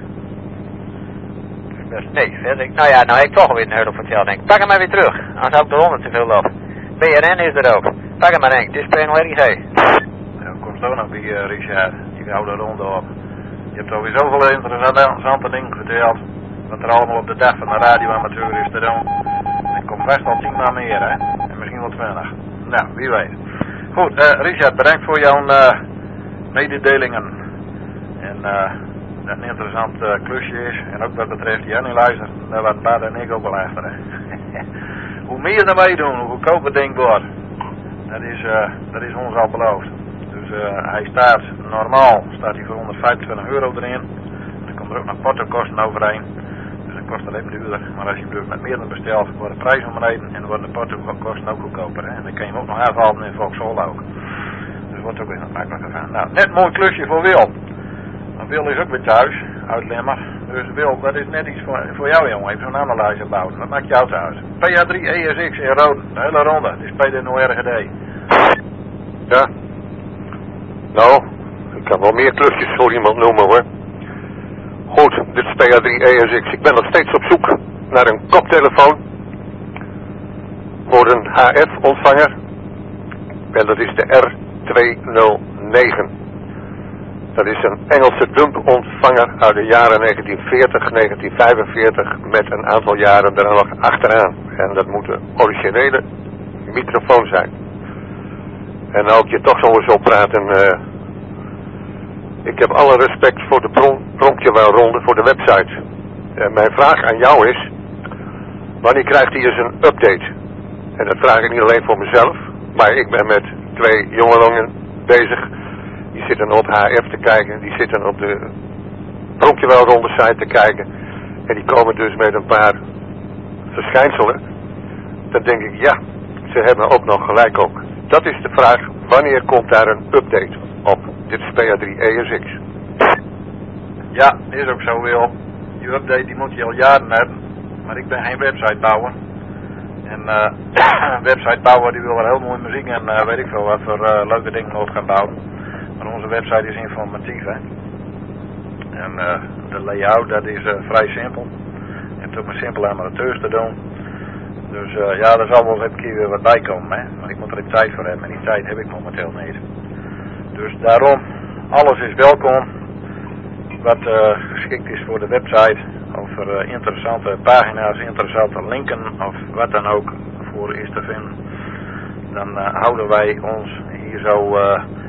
Dus, nee, verder. Nou ja, nou heb ik toch alweer een hele verteld, denk ik. Pak hem maar weer terug, anders hou ik de honderd te veel lopen. B R N is er ook. Pak hem maar, denk ik. Dit is P één nul R G. Ja, komt ook nog bij uh, Richard. Die houdt de ronde op. Je hebt alweer zoveel interessante dingen verteld. Wat er allemaal op de dag van de radioamateur is te doen. Er komt vast al tien maal meer, hè. En misschien wel twintig. Nou, wie weet. Goed, uh, Richard, bedankt voor jouw uh, mededelingen. En uh, dat een interessant uh, klusje is. En ook wat betreft die analyzer, daar waren Bart en ik ook wel achter, hè. Hoe meer er meedoen, hoe goedkoper het ding wordt. Dat is, uh, dat is ons al beloofd. Dus uh, hij staat, normaal staat hij voor honderdvijfentwintig euro erin. Dan komt er ook nog portokosten overheen. Kost alleen duurder, maar als je hem met meerdere bestelt, wordt de prijs omreden en dan worden de portokosten ook goedkoper. Hè? En dan kan je hem ook nog aanvallen in Vauxhall ook. Dus wordt ook weer wat makkelijker gaan. Nou, net een mooi klusje voor Wil. Want Wil is ook weer thuis, uit Limmer. Dus Wil, dat is net iets voor, voor jou, jongen. Even zo'n analyzer bouwen. Wat maakt jou thuis? P A drie E S X in rood, de hele ronde. Het is P één nul R G D. Ja. Nou, ik kan wel meer klusjes voor iemand noemen, hoor. Goed, dit is P A drie E S X. Ik ben nog steeds op zoek naar een koptelefoon voor een H F-ontvanger. En dat is de R tweehonderdnegen. Dat is een Engelse dump-ontvanger uit de jaren negentien veertig, negentien vijfenveertig met een aantal jaren er nog achteraan. En dat moet een originele microfoon zijn. En nou ik je toch zo eens op praten... Uh, Ik heb alle respect voor de prom pronkjewelronde, voor de website. En mijn vraag aan jou is, wanneer krijgt hij eens een update? En dat vraag ik niet alleen voor mezelf, maar ik ben met twee jongelingen bezig. Die zitten op H F te kijken, die zitten op de pronkjewelronde site te kijken. En die komen dus met een paar verschijnselen. Dan denk ik, ja, ze hebben ook nog gelijk ook. Dat is de vraag, wanneer komt daar een update op? Dit is P A drie E S X. Ja, is ook zo, Wil. Die update die moet je al jaren hebben. Maar ik ben geen websitebouwer. En uh, een websitebouwer die wil wel heel mooi muziek en uh, weet ik veel wat voor uh, leuke dingen op gaan bouwen. Maar onze website is informatief, hè. En uh, de layout dat is uh, vrij simpel. Je hebt ook met simpele amateurs te doen. Dus uh, ja, er zal wel eens een keer weer wat bij komen, hè. Maar ik moet er tijd voor hebben en die tijd heb ik momenteel niet. Dus daarom, alles is welkom wat uh, geschikt is voor de website. Over uh, interessante pagina's, interessante linken of wat dan ook voor is te vinden. Dan uh, houden wij ons hier zo uh,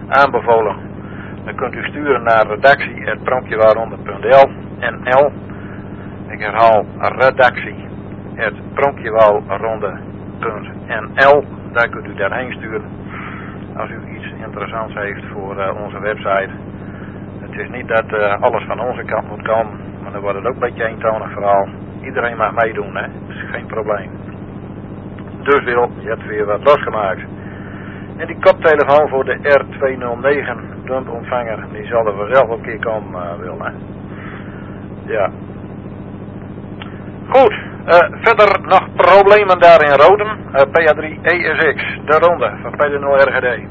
aanbevolen, dan kunt u sturen naar redactie punt pronkjewaaronder punt n l. Ik herhaal redactie punt pronkjewaaronder punt n l. Daar kunt u daarheen sturen als u iets interessants heeft voor uh, onze website. Het is niet dat uh, alles van onze kant moet komen, maar dan wordt het ook een beetje eentonig verhaal. Iedereen mag meedoen, hè? Dat is geen probleem. Dus Wil, je hebt weer wat losgemaakt. En die koptelefoon voor de R tweehonderdnegen dumpontvanger, die zal er vanzelf een keer komen, uh, Wil, hè? Ja. Goed, uh, verder nog problemen daar in Roden. Uh, P A drie E S X, de ronde van P D nul R G D.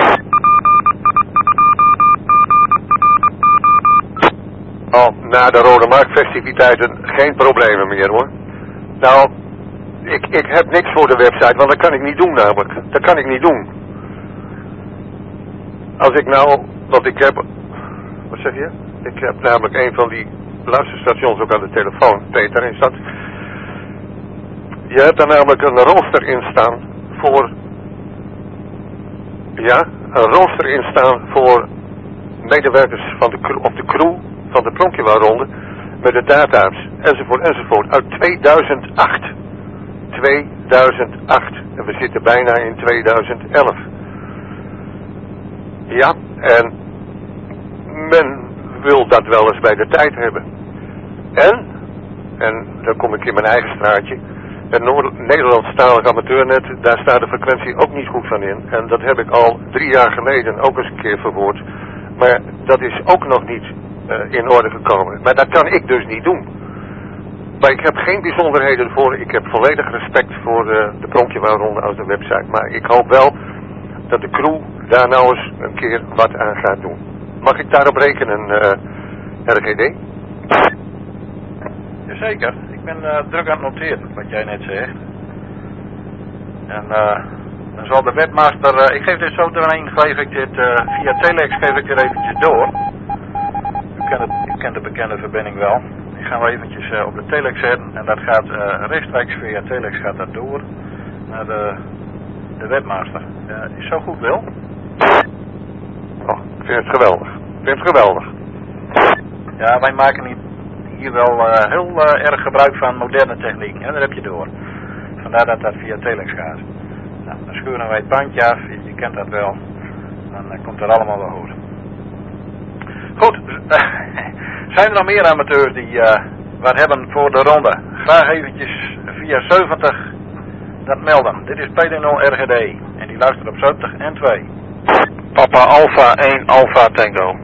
Oh, na de Rode Marktfestiviteiten geen problemen meer hoor. Nou, ik, ik heb niks voor de website, want dat kan ik niet doen namelijk. Dat kan ik niet doen. Als ik nou, want ik heb, wat zeg je? Ik heb namelijk een van die luisterstations ook aan de telefoon, Peter, is dat. Je hebt er namelijk een rooster in staan voor, ja, een rooster in staan voor medewerkers van de crew, of de crew van de Pronkjewaarronde met de data's, enzovoort, enzovoort, uit tweeduizend acht. tweeduizend acht. En we zitten bijna in tweeduizend elf. Ja, en men wil dat wel eens bij de tijd hebben. En, en dan kom ik in mijn eigen straatje, het Noord- Nederlandstalig amateurnet, daar staat de frequentie ook niet goed van in. En dat heb ik al drie jaar geleden ook eens een keer verwoord. Maar dat is ook nog niet uh, in orde gekomen. Maar dat kan ik dus niet doen. Maar ik heb geen bijzonderheden voor. Ik heb volledig respect voor uh, de Pronkjewaarronde als de website. Maar ik hoop wel dat de crew daar nou eens een keer wat aan gaat doen. Mag ik daarop rekenen, uh, R G D? Jazeker. Ik ben uh, druk aan het noteren, wat jij net zegt. En uh, dan zal de webmaster, uh, ik geef dit zo doorheen, geef ik dit uh, via telex, geef ik er eventjes door. U kent, het, u kent de bekende verbinding wel. Die gaan we eventjes uh, op de telex zetten en dat gaat uh, rechtstreeks via telex gaat dat door naar de, de webmaster. Uh, is zo goed, Wil? Oh, ik vind het geweldig. Ik vind het geweldig. Ja, wij maken niet hier wel uh, heel uh, erg gebruik van moderne techniek. En daar heb je door. Vandaar dat dat via telex gaat. Nou, dan scheuren wij het bandje af. Je, je kent dat wel. Dan uh, komt het allemaal wel goed. Goed. Zijn er nog meer amateurs die uh, wat hebben voor de ronde? Graag eventjes via zeventig dat melden. Dit is P D nul R G D. En die luistert op zeventig en twee. Papa Alpha één Alpha Tango.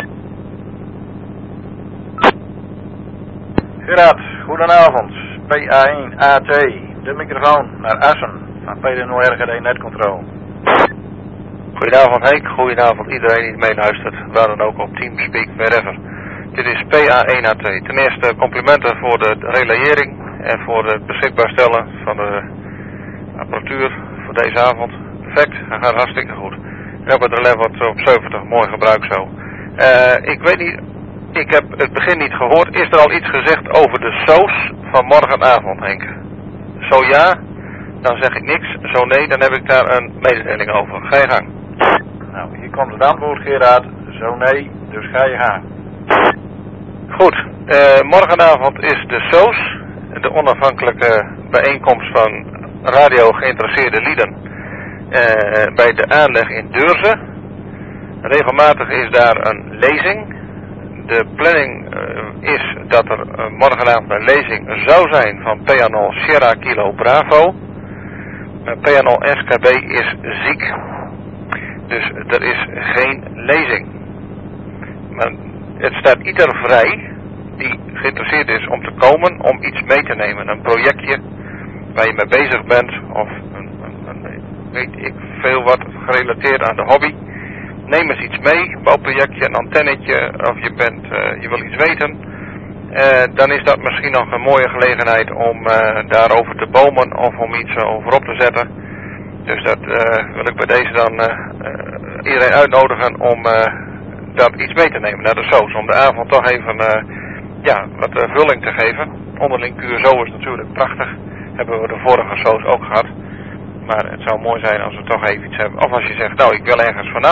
Gerard, goedenavond. P A één A T, de microfoon naar Assen van P D nul R G D Netcontrol. Goedenavond Henk, goedenavond iedereen die meeluistert, waar dan ook op Teamspeak, wherever. Dit is P A één A T. Ten eerste complimenten voor de relayering en voor het beschikbaar stellen van de apparatuur voor deze avond. Perfect, dat gaat hartstikke goed. En ook het relais wordt op zeventig mooi gebruikt zo. Uh, ik weet niet, ik heb het begin niet gehoord. Is er al iets gezegd over de S O S van morgenavond, Henk? Zo ja, dan zeg ik niks. Zo nee, dan heb ik daar een mededeling over. Ga je gang. Nou, hier komt het antwoord, Gerard. Zo nee, dus ga je gang. Goed, uh, morgenavond is de S O S, de onafhankelijke bijeenkomst van radio geïnteresseerde lieden, uh, bij de aanleg in Deurzen. Regelmatig is daar een lezing. De planning uh, is dat er uh, morgenavond een lezing zou zijn van P A nul Sierra Kilo Bravo. Uh, P A nul S K B is ziek. Dus er is geen lezing. Maar het staat ieder vrij die geïnteresseerd is om te komen om iets mee te nemen. Een projectje waar je mee bezig bent of een, een, een, weet ik veel wat gerelateerd aan de hobby. Neem eens iets mee, bouwprojectje, een antennetje of je, bent, uh, je wil iets weten. Uh, dan is dat misschien nog een mooie gelegenheid om uh, daarover te bomen of om iets uh, overop te zetten. Dus dat uh, wil ik bij deze dan uh, uh, iedereen uitnodigen om uh, dat iets mee te nemen naar de S O S. Om de avond toch even uh, ja, wat uh, vulling te geven. Onderling Q S O is natuurlijk prachtig. Hebben we de vorige S O S ook gehad. Maar het zou mooi zijn als we toch even iets hebben. Of als je zegt, nou ik wil ergens vanaf.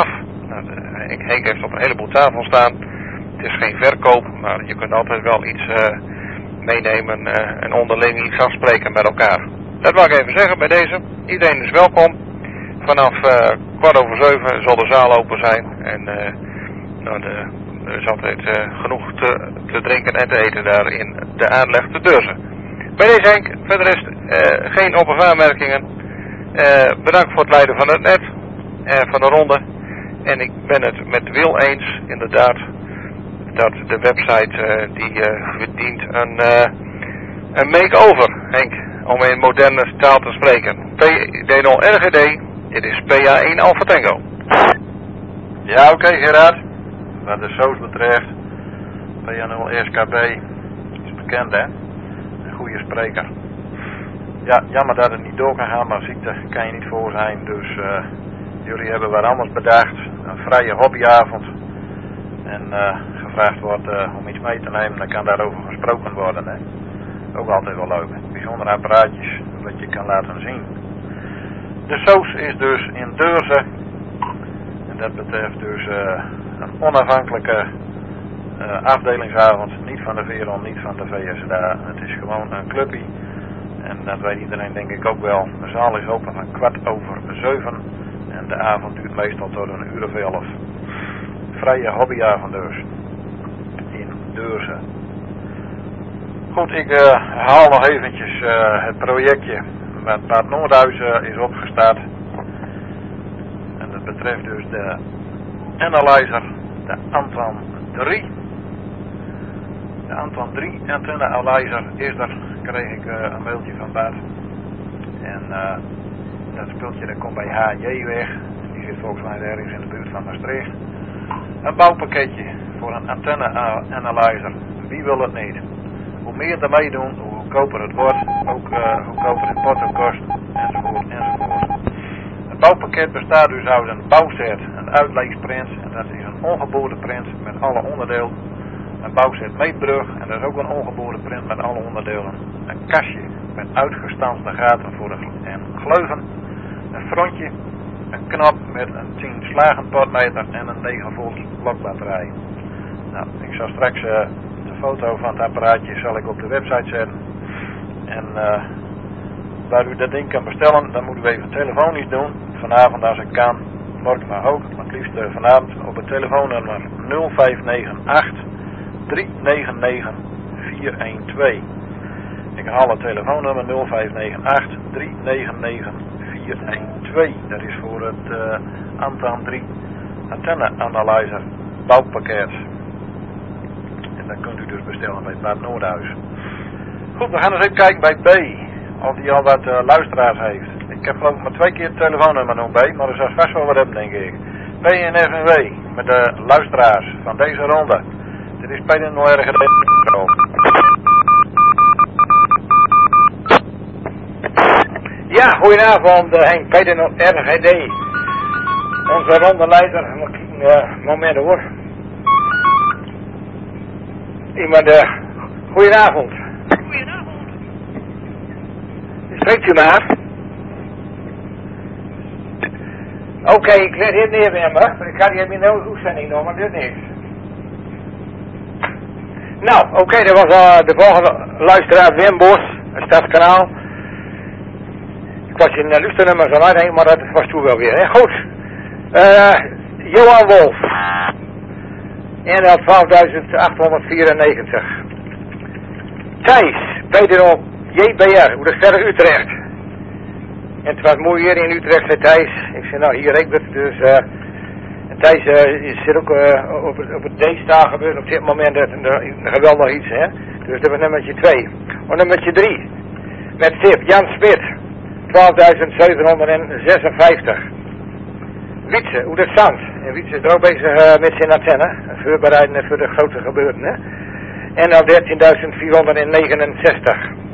Nou, de, Henk heeft op een heleboel tafels staan. Het is geen verkoop, maar je kunt altijd wel iets uh, meenemen uh, en onderling iets afspreken met elkaar. Dat wil ik even zeggen bij deze. Iedereen is welkom. Vanaf uh, kwart over zeven zal de zaal open zijn. En uh, nou, de, er is altijd uh, genoeg te, te drinken en te eten daar in de aanleg te Deurzen. Bij deze Henk, verder is uh, geen op- of aanmerkingen. Uh, bedankt voor het leiden van het net, uh, van de ronde. En ik ben het met Wil eens, inderdaad, dat de website uh, die uh, verdient een, uh, een make-over, Henk, om in moderne taal te spreken. P D nul R G D, dit is P A één Alpha Tango. Ja, oké okay, Gerard. Wat de soos betreft, P A nul S K B is bekend, hè? Een goede spreker. Ja, jammer dat het niet door kan gaan, maar ziekte kan je niet voor zijn. Dus uh, jullie hebben wat anders bedacht. Een vrije hobbyavond. En uh, gevraagd wordt uh, om iets mee te nemen, dan kan daarover gesproken worden. Hè? Ook altijd wel leuk. Bijzondere apparaatjes, wat je kan laten zien. De soos is dus in Deurzen. En dat betreft dus uh, een onafhankelijke uh, afdelingsavond. Niet van de Veron, niet van de V S D A. Het is gewoon een clubje. En dat weet iedereen denk ik ook wel. De zaal is open van kwart over zeven. En de avond duurt meestal tot een uur of elf. Vrije hobbyavond dus. In Deurzen. Goed, ik uh, haal nog eventjes uh, het projectje met Bad Noordhuizen is opgestart. En dat betreft dus de Analyzer, de Anton drie. De Anton drie antenne analyzer is er, kreeg ik uh, een mailtje van Bart. En uh, dat spultje dat komt bij H J weg. Die zit volgens mij ergens in de buurt van Maastricht. Een bouwpakketje voor een antenne analyzer. Wie wil het niet? Hoe meer er meedoen, hoe goedkoper het wordt. Ook uh, goedkoper het porto kost. Enzovoort, enzovoort. Het bouwpakket bestaat dus uit een bouwset, een uitleesprint. En dat is een ongeboorde print met alle onderdelen. Een bouwset meetbrug. En dat is ook een ongeboorde print met alle onderdelen. Een kastje met uitgestanste gaten voor de en gleuven. Een frontje. Een knop met een tien slagen potmeter en een negen volt blokbatterij. Nou, ik zal straks uh, de foto van het apparaatje zal ik op de website zetten. En uh, waar u dat ding kan bestellen, dan moet u even telefonisch doen. Vanavond als ik kan, morgen maar ook, maar het liefst uh, vanavond op het telefoonnummer nul vijf negen acht drie negen negen vier een twee. Ik herhaal het telefoonnummer nul vijf negen acht drie negen negen vier een twee. Dat is voor het uh, Anton drie antenne analyzer bouwpakket. En dat kunt u dus bestellen bij Bad Noordhuis. Goed, we gaan eens even kijken bij B. Of die al wat uh, luisteraars heeft. Ik heb geloof ik maar twee keer het telefoonnummer nog bij. Maar er zal vast wel wat hebben denk ik. P N F N W met de luisteraars van deze ronde. Dit is P D nul R G D. Ja, goedenavond uh, Henk, P D nul R G D. Onze rondeleider, een uh, moment hoor. Iemand, uh, goedenavond. Goedenavond. Spreekt u maar. Oké, okay, ik let hier neer met me. Ik kan hier in de uitzending nog, maar dit niks. Nou, oké, okay, dat was uh, de volgende luisteraar Wim Bos, het Stadskanaal. Ik was in de luisternummer zo uitheen, maar dat was toen wel weer. Hè? Goed, uh, Johan Wolf. N L twaalfduizend achthonderdvierennegentig. Thijs, P D nul J B R, hoe de sterren Utrecht. En het was mooi hier in Utrecht, zei Thijs. Ik zei, nou hier ik het, dus... Uh, Thijs uh, zit ook uh, op, op het D-staan gebeurt op dit moment een, een geweldig iets, hè. Dus dat was nummertje twee. Of nummertje drie. Met tip Jan Smit. twaalfduizend zevenhonderdzesenvijftig. Wietse, hoe dat staat. En Wietse is er ook bezig uh, met zijn antenne. Voorbereiden voor de grote gebeurten, hè. En dan dertienduizend vierhonderdnegenenzestig.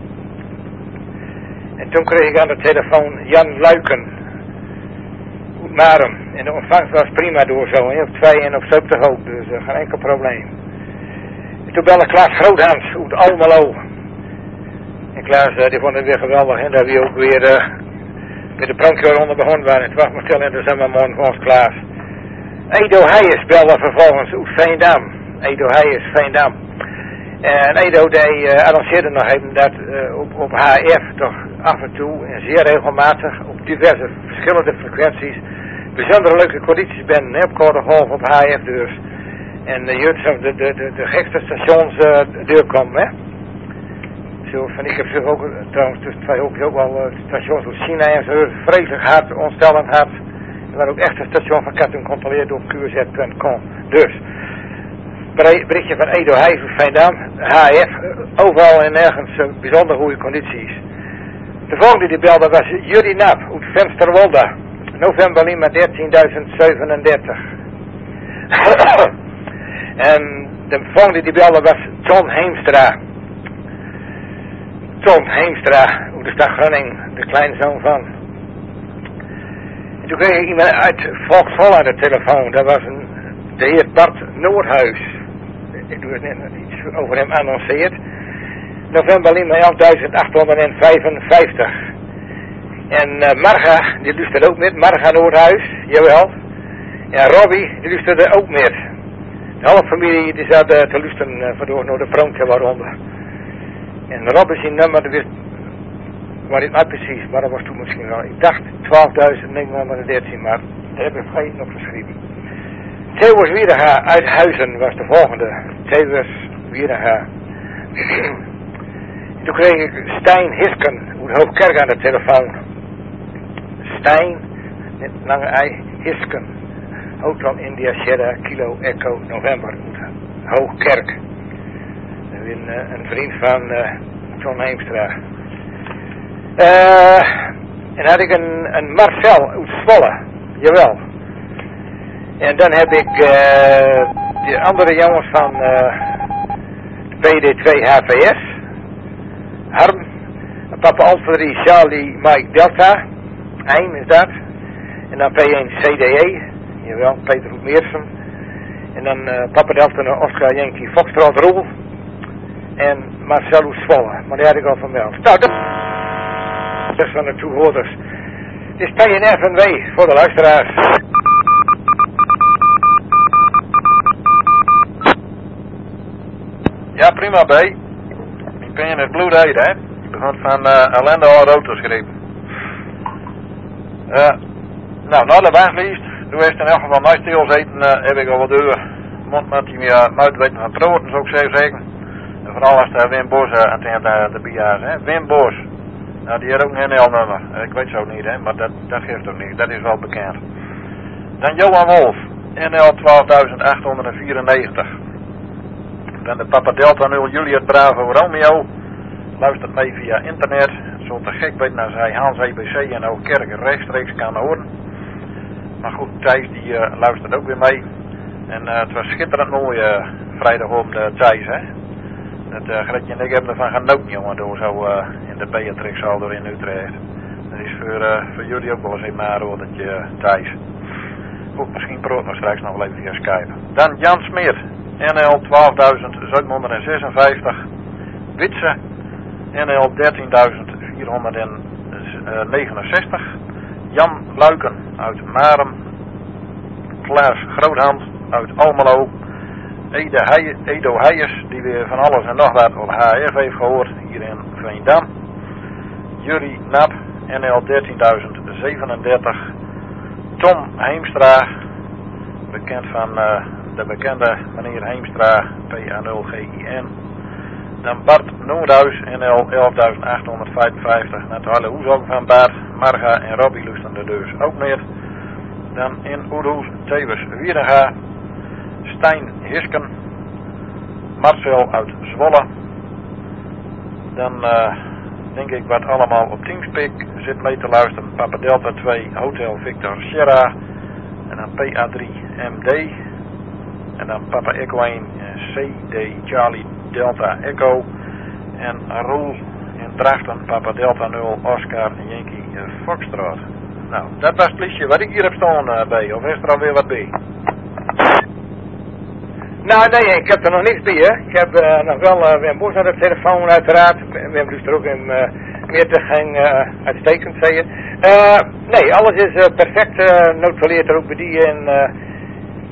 En toen kreeg ik aan de telefoon Jan Luiken. Marum. En de ontvangst was prima door zo, hè, op twee en op zo te hoog, dus uh, geen enkel probleem. En toen belde Klaas Groothans uit Almelo. En Klaas, uh, die vond het weer geweldig, hè, dat we ook weer uh, met de brandweerronde begonnen waren. Het was maar stil in de zomermorgen voor ons Klaas. Edo Heijers belde vervolgens uit Veendam. Edo Heijers, Veendam. En Edo die uh, annonceerde nog even dat uh, op, op H F toch af en toe en zeer regelmatig op diverse verschillende frequenties bijzonder leuke condities ben, hè, op Korte Golf, op H F dus. En uh, je de, de, de, de gekste stations uh, deur komen, hè. Zo van, ik heb zich ook, uh, trouwens tussen twee hoekjes ook wel uh, stations uit China en zo, vreselijk hard, ontstellend hard. Er waren ook echt een station van Katun controleerd door Q Z punt com. Dus, berichtje van Edo Heijers, Veendam, H F, overal en nergens uh, bijzonder goede condities. De volgende die belde was Jury Nap uit Vensterwolde, november Lima dertienduizend zevenendertig. En de volgende die belde was Tom Heemstra. Tom Heemstra uit de stad Groningen, de kleinzoon van. En toen kreeg ik iemand uit Volkswagen aan de telefoon, dat was een, de heer Bart Noordhuis. Ik doe het net iets over hem annonceerd. November Lima elfduizend achthonderdvijfenvijftig. En uh, Marga, die luisterde ook met. Marga Noordhuis, jawel. En Robbie, die luisterde ook met. De halve familie die zat uh, te luisteren uh, waardoor naar de pronkje waaronder. En Robbie zijn nummer, dat wist, waar dit maar precies, maar dat was toen misschien wel. Ik dacht twaalfduizend negenhonderddertien, maar dat heb ik vergeten nog geschreven. Theus Wiedega uit Huizen was de volgende. Theus Wiedega. Toen kreeg ik Stijn Hisken uit Hoogkerk aan de telefoon. Stijn, met lange ei, Hisken. Hotel India Sierra Kilo Echo November uit Hoogkerk. Een, een vriend van uh, John Heemstra. Uh, en had ik een, een Marcel uit Zwolle. Jawel. En dan heb ik uh, de andere jongens van uh, de P D twee H V S. Harm. Papa Alfa drie Charlie Mike Delta. Eim is dat. En dan P één C D E. Jawel, Peter Hoek Meersen. En dan uh, Papa Delta Oscar Yankee Foxtrot Roel. En Marcelo Zwolle. Maar die had ik al vermeld. Nou, dat is van de toehoorders. Het is P N F en W voor de luisteraars. Ja, prima, B. Ik ben in het bloedheid, hè. Ik begon van uh, ellende al rood geschreven. Uh, nou, na de wachtlijst, toen is in elk geval nooit stilzeten, uh, heb ik al wat deur. Mond met die meer nooit weten van troten, zou ik zo zeggen. En vooral als de Wim Bos uh, aan de, de bia's, hè. Wim Bos. Nou, die heeft ook een N L-nummer. Uh, ik weet zo niet, hè, maar dat, dat geeft ook niet. Dat is wel bekend. Dan Johan Wolf, N L twaalfduizend achthonderdvierennegentig. Dan de Papa Delta nul Juliet Bravo Romeo. Luistert mee via internet. Zo te gek weet naar zij Hans E B C en ook Kerk rechtstreeks kan horen. Maar goed, Thijs die uh, luistert ook weer mee. En uh, het was schitterend mooi uh, vrijdag op de Thijs, hè. Dat uh, Gretje en ik hebben ervan genoten, jongen, door zo uh, in de Beatrixhal door in Utrecht. Dat is voor, uh, voor jullie ook wel eens een maar hoor, dat je uh, Thijs. Goed, misschien proot nog straks nog wel even via Skype. Dan Jan Smeer. N L twaalfduizend zevenhonderdzesenvijftig. Witse, N L dertienduizend vierhonderdnegenenzestig. Jan Luiken uit Marem. Klaas Groothand uit Almelo. Ede Heij, Edo Heijers, die weer van alles en nog wat op H F heeft gehoord, hier in Veendam. Jury Nap, N L dertienduizend zevenendertig. Tom Heemstra, bekend van uh, de bekende meneer Heemstra, P A nul G I N. Dan Bart Noordhuis, N L elfduizend achthonderdvijfenvijftig. Net alle hoes ook van Bart, Marga en Robbie lusten er dus ook meer. Dan in Oerhoes, Theus Wiedega, Stijn Hisken, Marcel uit Zwolle. Dan uh, denk ik wat allemaal op Teamspeak zit mee te luisteren. Papa Delta twee, Hotel Victor Sierra. En dan P A drie M D. En dan Papa Echo één, C D Charlie Delta Echo. En Roel in Drachten, Papa Delta nul, Oscar Yankee Foxtrot. Nou, dat was het liedje wat ik hier heb staan uh, bij. Of is er alweer wat bij? Nou, nee, ik heb er nog niks bij, hè. Ik heb uh, nog wel uh, Wim Bos aan de telefoon, uiteraard. Wim Bos er ook in uh, meer te gaan uh, uitstekend, zei je. Uh, nee, alles is uh, perfect. Uh, notuleert er ook bij die. En uh,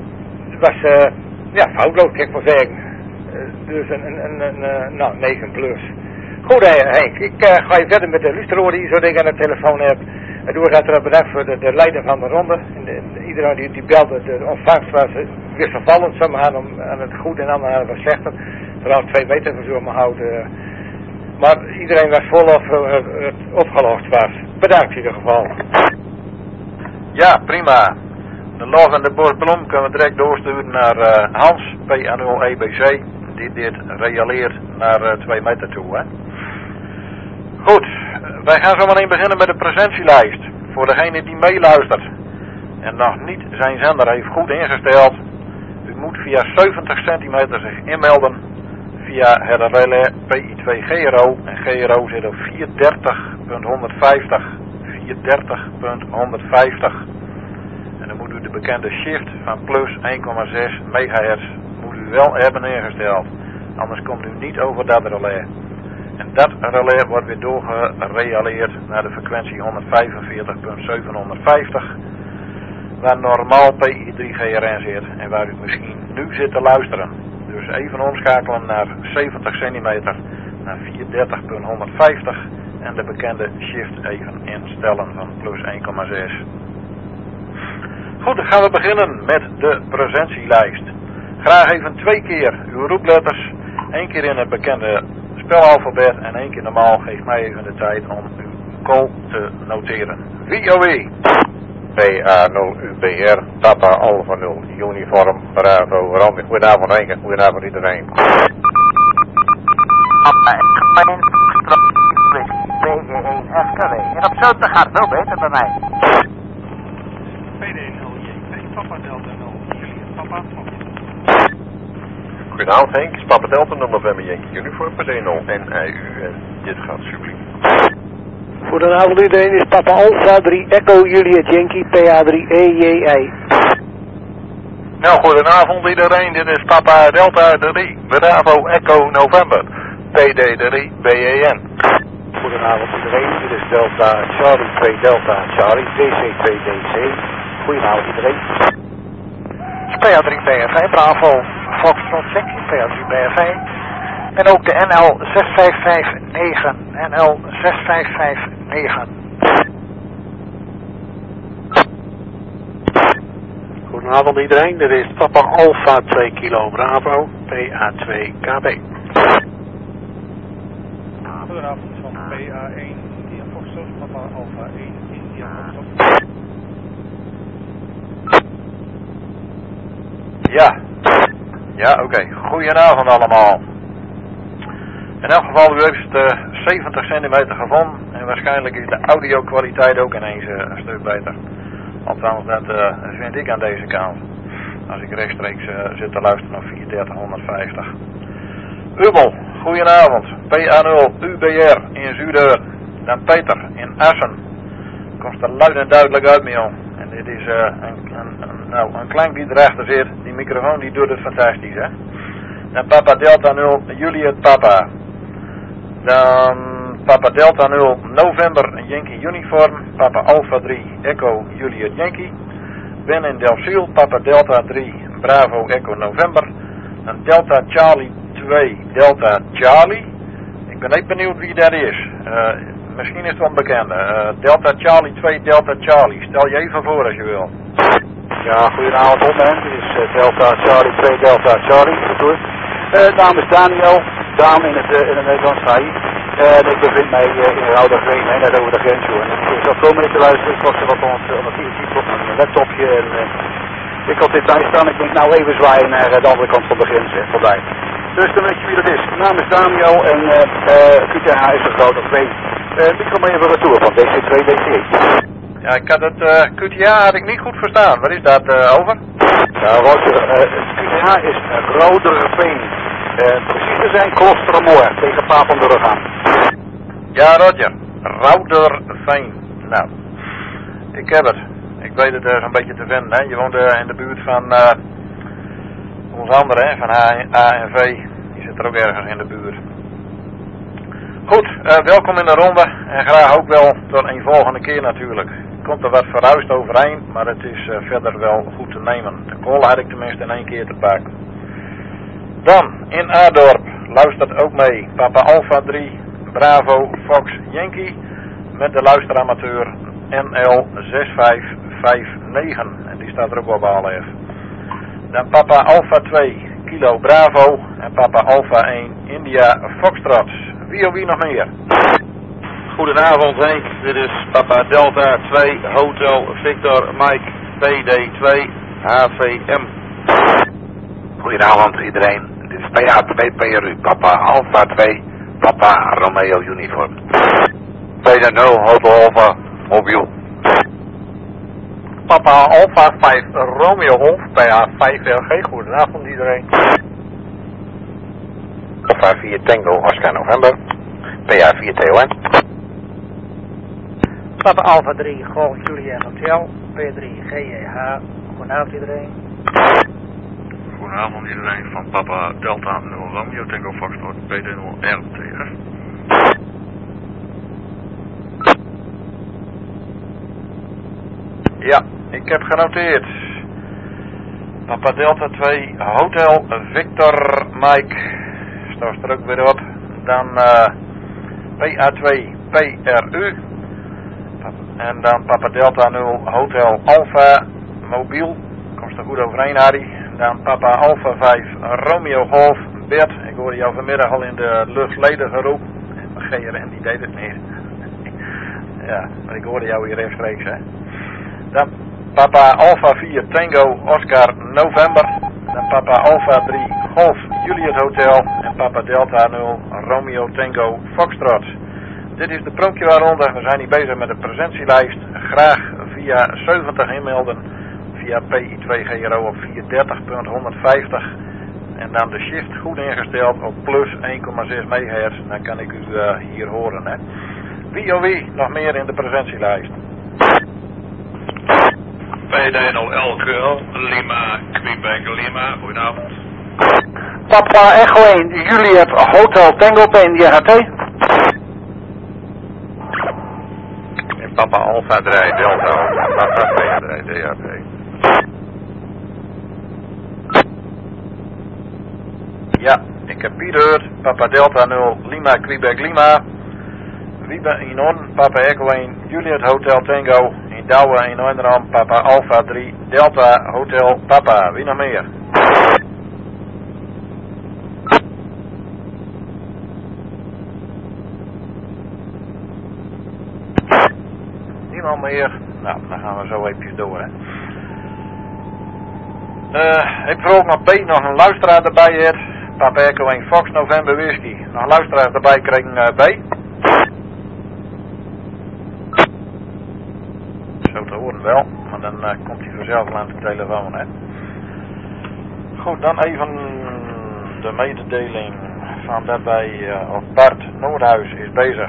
was uh, ja, foutloos, kan ik wel zeggen. Uh, dus een, een, een, een uh, nou, negen plus. Goed uh, Henk, ik uh, ga je verder met de luisteraar die zo denk ik aan de telefoon heb. En doe uiteraard bedankt voor de, de leider van de ronde. En de, de, iedereen die, die belde, de ontvangst was uh, wisselvallend. Sommigen hadden aan het goed en anderen hadden het wat slechter. Vooral twee meter voor zo'n houden. Uh, maar iedereen was vol of uh, het opgelost was. Bedankt in ieder geval. Ja, prima. De log en de borstbloem kunnen we direct doorsturen naar uh, Hans, P A nul E B C, die dit realeert naar uh, twee meter toe. Hè. Goed, wij gaan zo meteen beginnen met de presentielijst. Voor degene die meeluistert en nog niet zijn zender heeft goed ingesteld, u moet via zeventig centimeter zich inmelden via het relais P I twee G R O. En G R O zit op vierhonderddertig punt honderdvijftig. vierhonderddertig punt honderdvijftig. En dan moet u de bekende shift van plus één komma zes megahertz moet u wel hebben ingesteld. Anders komt u niet over dat relais. En dat relais wordt weer doorgerealeerd naar de frequentie honderdvijfenveertig punt zevenhonderdvijftig. Waar normaal P I drie G R N zit en waar u misschien nu zit te luisteren. Dus even omschakelen naar zeventig centimeter naar vierhonderddertig punt honderdvijftig. En de bekende shift even instellen van plus één komma zes. Goed, dan gaan we beginnen met de presentielijst. Graag even twee keer uw roepletters. Eén keer in het bekende spelalfabet en één keer normaal. Geef mij even de tijd om uw call te noteren. Wie oh wie? P A nul U B R, Papa Alpha nul, uniform, Bravo, Randy. Goedenavond Henk, goedenavond iedereen. B G één F K W. En op Zuid gaat het wel beter bij mij. P D nul J P, Papa Delta nul, Juliet, Papa Goedenavond Henk, Papa Delta nul November Yankee uniform, P D nul N I U en dit gaat subliem. Goedenavond iedereen, is Papa Alpha drie Echo Juliet Yankee P A drie E J I. Nou, goedenavond iedereen, dit is Papa Delta drie Bravo Echo November P D drie B E N. Goedenavond iedereen, dit is Delta Charlie twee Delta Charlie D C twee D C. Goedenavond iedereen. P A drie B F I, Bravo Foxtrot Yankee, P A drie B F I. En ook de N L zes vijf vijf negen, N L zes vijf vijf negen. Goedenavond iedereen, dit is Papa Alpha twee Kilo Bravo P A twee K B. Goedenavond van P A één India Foxtrot, Papa Alpha één India Foxtrot. Ja, ja oké. Okay. Goedenavond allemaal. In elk geval, u heeft de zeventig centimeter gevonden en waarschijnlijk is de audio kwaliteit ook ineens uh, een stuk beter. Althans, dat uh, vind ik aan deze kant. Als ik rechtstreeks uh, zit te luisteren op vierhonderddertig honderdvijftig. Ubel, goedenavond. P A nul U B R in Zuiden. Dan Peter in Assen. Komt er luid en duidelijk uit, Mion. En dit is uh, een, een, een, nou, een klank die erachter zit. Die microfoon die doet het fantastisch, hè. Dan Papa Delta nul Juliet Papa. Dan Papa Delta nul November Yankee Uniform. Papa Alpha drie Echo Juliet Yankee. Ben in Delciel. Papa Delta drie Bravo Echo November. Dan Delta Charlie twee Delta Charlie. Ik ben even benieuwd wie dat is. Uh, misschien is het onbekende. Uh, Delta Charlie twee Delta Charlie. Stel je even voor als je wil. Ja, goedenavond op hè. Dit is uh, Delta Charlie twee Delta Charlie. Goed. Uh, naam is Daniel. Daan in het, uh, in het Nederlands H I. Uh, ik bevind mij uh, in Rauderveen, net over de grens. En ik zal komen te luisteren. Ik was er wat aan het op mijn laptopje. En, uh, ik had dit bijstaan. Ik denk nou even zwaaien naar uh, de andere kant van de grens. Uh, voorbij. Dus dan weet je wie dat is. De naam is Daniel en uh, uh, Q T H is een grote twee. Uh, ik kom even retour van D C twee D C. Ja, ik had het uh, Q T H had ik niet goed verstaan. Wat is dat uh, over? Ja, Roger, uh, Q T H is Rauderveen. Uh, precies te zijn, Kloostermoor tegen Paap om de rug aan. Ja, Roger. Rauderveen. Nou, ik heb het. Ik weet het uh, zo'n beetje te vinden. Hè. Je woont uh, in de buurt van uh, ons andere, hè, van A N V. Die zit er ook ergens in de buurt. Goed, uh, welkom in de ronde en graag ook wel tot een volgende keer natuurlijk. Komt er wat verruist overheen, maar het is uh, verder wel goed te nemen. De call had ik tenminste in één keer te pakken. Dan, in Aardorp luistert ook mee Papa Alpha drie, Bravo, Fox, Yankee met de luisteramateur N L zes vijf vijf negen. En die staat er ook op Alef. Dan Papa Alpha twee, Kilo Bravo en Papa Alpha één, India Foxtrot. Wie of wie nog meer? Goedenavond Henk, dit is Papa Delta twee, Hotel Victor Mike, P D twee, H V M. Goedenavond iedereen, dit is P A twee P R U, Papa Alpha twee, Papa Romeo Uniform. P D nul, Hotel Alpha, mobiel. Papa Alpha vijf, Romeo Golf, P A vijf L G, goedenavond iedereen. Alpha vier Tango, Oscar November, P A vier T O N. Papa Alpha drie, Golf Julian Hotel, P drie G E H, goedenavond iedereen. Goedenavond iedereen van Papa Delta nul Romeo Tango Foxtrot, P D nul R T F. Ja, ik heb genoteerd. Papa Delta twee, Hotel Victor Mike, staat er ook weer op. Dan uh, P A twee P R U. En dan Papa Delta nul, Hotel Alpha, mobiel. Komt er goed overheen, Harry. Dan Papa Alpha vijf, Romeo Golf, Bert. Ik hoorde jou vanmiddag al in de luchtledige roep. G R N die deed het niet. Ja, maar ik hoorde jou hier rechtstreeks, hè. Dan Papa Alpha vier Tango Oscar November. Dan Papa Alpha drie Golf Juliet Hotel. En Papa Delta nul Romeo Tango Foxtrot. Dit is de Pronkjewaarronde. We zijn hier bezig met de presentielijst. Graag via zeventig inmelden. Via P I twee G R O op vierhonderddertig punt honderdvijftig. En dan de shift goed ingesteld op plus één komma zes megahertz. Dan kan ik u uh, hier horen. Hè. Wie of wie nog meer in de presentielijst? P D nul L Q L, Lima, Quebec Lima, goedenavond. Papa Echo één, Juliet Hotel Tango P India H T. En Papa Alpha drie Delta, Papa P drie D H P. Ja, ik heb Pieter, Papa Delta nul, Lima, Quebec Lima. Wiebe Inon, Papa Echo één, Juliet Hotel Tango. In Douwe in Oenram, Papa Alpha drie, Delta Hotel Papa. Wie nog meer? Niemand meer? Nou, dan gaan we zo even door, hè. Uh, ik vroeg nog B, nog een luisteraar erbij, het. Papa Echo één, Fox November Whisky. Nog een luisteraar erbij kregen uh, B. Zo te horen wel, maar dan uh, komt hij vanzelf aan de telefoon, hè. Goed, dan even de mededeling van dat bij uh, of Bart Noordhuis is bezig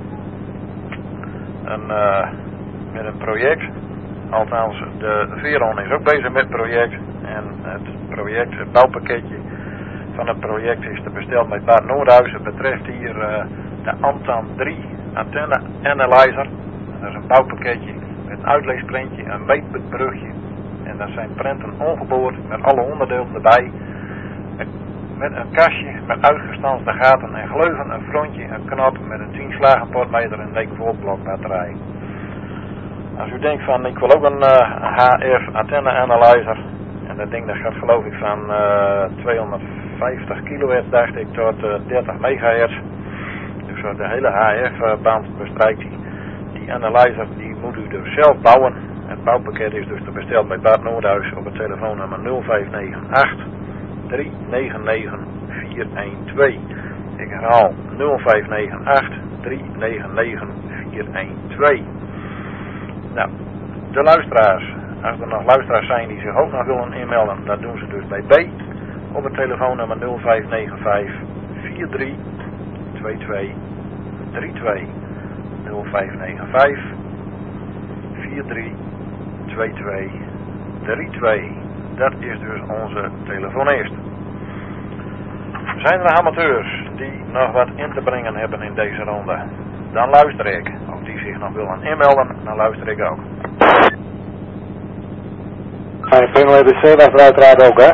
en, uh, met een project. Althans, de Veron is ook bezig met het project. En het project, het bouwpakketje van het project is te besteld bij Bart Noordhuis. Het betreft hier uh, de Antan drie antenne analyzer. Dat is een bouwpakketje met een uitleesprintje, een meetbrugje. En dat zijn prenten ongeboord met alle onderdelen erbij. Met een kastje met uitgestanste gaten en gleuven, een frontje, een knop met een tien slagen potmeter en een negen volt blok batterij. Als u denkt van ik wil ook een uh, H F antenne analyzer. En dat ding dat gaat geloof ik van uh, tweehonderdvijftig kilohertz dacht ik tot uh, dertig megahertz. Dus uh, de hele H F band bestrijkt die. Die analyzer die moet u dus zelf bouwen. Het bouwpakket is dus te bestellen bij Bart Noordhuis op het telefoonnummer nul vijf negen acht drie negen negen vier een twee. Ik herhaal nul vijf negen acht drie negen negen vier een twee. Nou, de luisteraars. Als er nog luisteraars zijn die zich ook nog willen inmelden, dat doen ze dus bij B. Op het telefoonnummer nul vijf negen vijf vier drie twee twee drie twee. nul vijf negen vijf vier drie twee twee drie twee. Dat is dus onze telefonist. Zijn er amateurs die nog wat in te brengen hebben in deze ronde, dan luister ik. Of die zich nog willen inmelden, dan luister ik ook. Mijn P N L B C was er uiteraard ook, hè?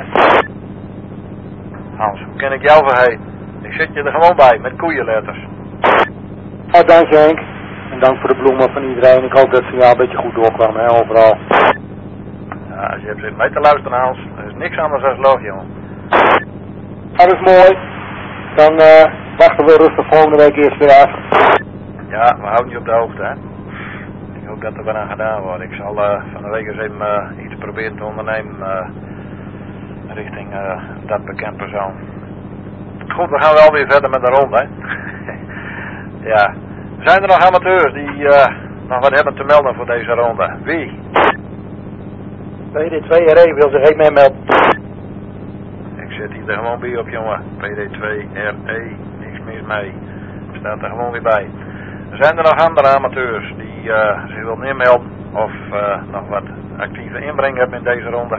Hans, hoe ken ik jou vergeten? Ik zit je er gewoon bij, met koeienletters. Oh, dank je Henk. En dank voor de bloemen van iedereen. Ik hoop dat het signaal een beetje goed doorkwam, hè, overal. Ja, als je hebt zitten mee te luisteren, Hans, dat is niks anders dan lof, jongen. Dat is mooi. Dan uh, wachten we rustig volgende week eerst weer af. Ja, we houden je op de hoogte, hè. Ik hoop dat er wat aan gedaan wordt. Ik zal uh, van de week eens even uh, iets proberen te ondernemen uh, richting uh, dat bekend persoon. Goed, we gaan wel weer verder met de ronde, hè. Ja. Zijn er nog amateurs die uh, nog wat hebben te melden voor deze ronde? Wie? P D twee R E wil zich even melden. Ik zet hier er gewoon bij op, jongen. P D twee R E, niks mis mee. Staat er gewoon weer bij. Zijn er nog andere amateurs die uh, zich willen inmelden of uh, nog wat actieve inbreng hebben in deze ronde?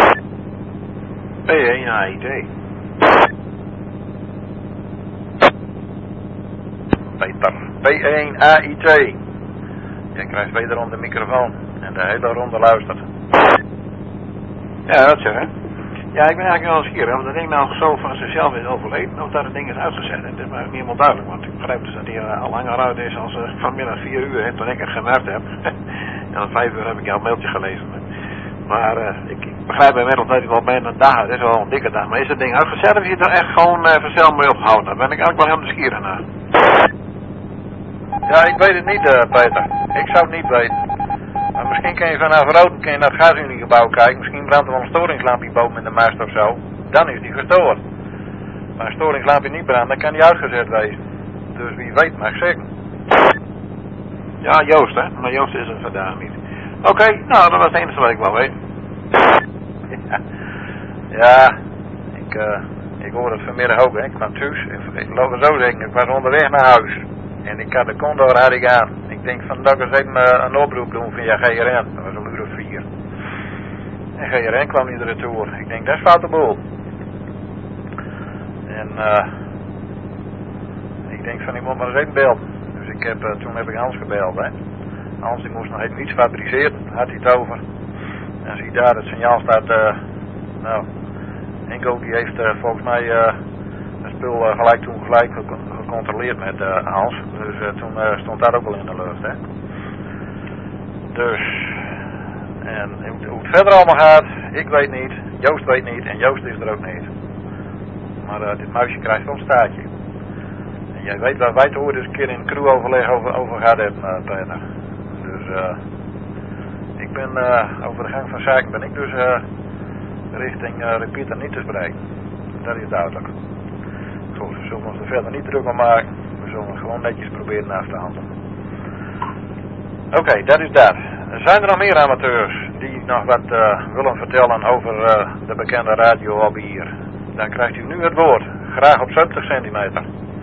P één A I T. Peter. P één A I T. Jij krijgt wederom de microfoon en de hele ronde luistert. Ja, dat zeg hè. Ja, ik ben eigenlijk wel nieuwsgierig of dat ding nou zo van zichzelf is overleden of dat het ding is uitgezet. Het is me niet helemaal duidelijk, want ik begrijp dus dat hij uh, al langer uit is als uh, vanmiddag vier uur hè, toen ik het gemerkt heb. En om vijf uur heb ik jouw mailtje gelezen. Maar uh, ik, ik begrijp inmiddels dat hij wel bijna een dag, het is wel een dikke dag. Maar is het ding uitgezet of is het er echt gewoon uh, vanzelf mee opgehouden? Daar ben ik eigenlijk wel heel nieuwsgierig naar. Ja, ik weet het niet, uh, Peter. Ik zou het niet weten. Maar misschien kun je vanaf rood kun je naar het gasuniegebouw kijken. Misschien brandt er wel een storingslampje boven in de mast of zo. Dan is die gestoord. Maar een storingslampje niet brandt, dan kan die uitgezet wezen. Dus wie weet mag zeggen. Ja, Joost hè. Maar Joost is er vandaag niet. Oké, okay, nou dat was het enige wat ik wel weet. Ja, ja ik, uh, ik hoorde het vanmiddag ook hè. Ik kwam thuis. Ik, ik loop het zo zeggen, ik was onderweg naar huis. En ik had de Condor had ik aan. Ik denk van dat ik eens even uh, een oproep doen via G R N. Dat was een uur of vier. En G R N kwam niet retour. Ik denk dat is foute boel. En uh, ik denk van ik moet maar eens even belden. Dus ik heb, uh, toen heb ik Hans gebeld hè. Hans die moest nog even iets fabriceren. Had hij het over. En zie daar het signaal staat. Uh, nou, Enko die heeft uh, volgens mij uh, het spul uh, gelijk toen gelijk gecontroleerd met uh, Hans. Dus uh, toen uh, stond dat ook wel in de lucht hè. Dus en hoe, hoe het verder allemaal gaat, ik weet niet, Joost weet niet en Joost is er ook niet. Maar uh, dit muisje krijgt wel een staartje. En jij weet waar wij te horen dus een keer in een crewoverleg over, over gehad hebben, uh, Peter. Dus uh, ik ben uh, over de gang van zaken ben ik dus uh, richting uh, repeater niet te spreken. Dat is duidelijk. Goed, we zullen ons er verder niet druk om maken. We zullen het gewoon netjes proberen af te handelen. Oké, okay, dat is dat. Zijn er nog meer amateurs die nog wat uh, willen vertellen over uh, de bekende radio-hobby hier? Dan krijgt u nu het woord. Graag op zeventig centimeter.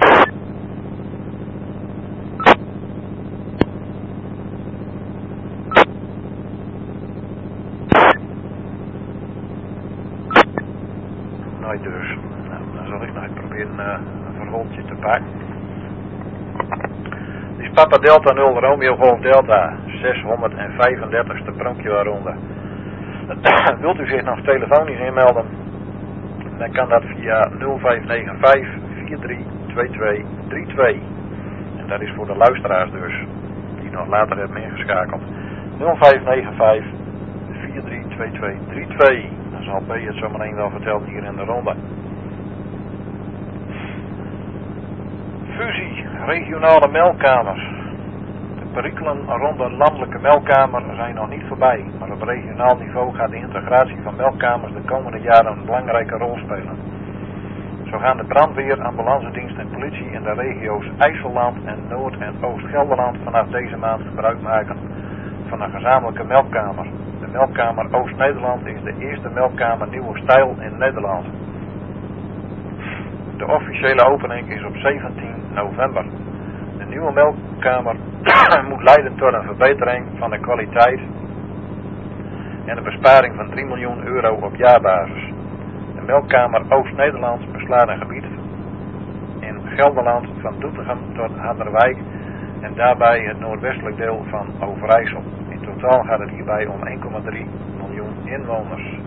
Nooit dus. Nou, dan zal ik nog even proberen uh, een verholtje te pakken. Dit is Papa Delta nul Romeo Golf Delta zeshonderdvijfendertigste pronkje ronde. Wilt u zich nog telefonisch inmelden? Dan kan dat via nul vijf negen vijf vier drie twee twee drie twee. En dat is voor de luisteraars dus, die nog later hebben ingeschakeld. nul vijf negen vijf vier drie twee twee drie twee. Dan zal B het zo meteen wel vertellen hier in de ronde. Fusie, regionale meldkamers. De perikelen rond de landelijke meldkamer zijn nog niet voorbij, maar op regionaal niveau gaat de integratie van meldkamers de komende jaren een belangrijke rol spelen. Zo gaan de brandweer, ambulancedienst en politie in de regio's IJsselland en Noord- en Oost-Gelderland vanaf deze maand gebruik maken van een gezamenlijke meldkamer. De meldkamer Oost-Nederland is de eerste meldkamer nieuwe stijl in Nederland. De officiële opening is op zeventien november. De nieuwe meldkamer moet leiden tot een verbetering van de kwaliteit en een besparing van drie miljoen euro op jaarbasis. De meldkamer Oost-Nederland beslaat een gebied in Gelderland van Doetinchem tot Harderwijk en daarbij het noordwestelijk deel van Overijssel. In totaal gaat het hierbij om één komma drie miljoen inwoners.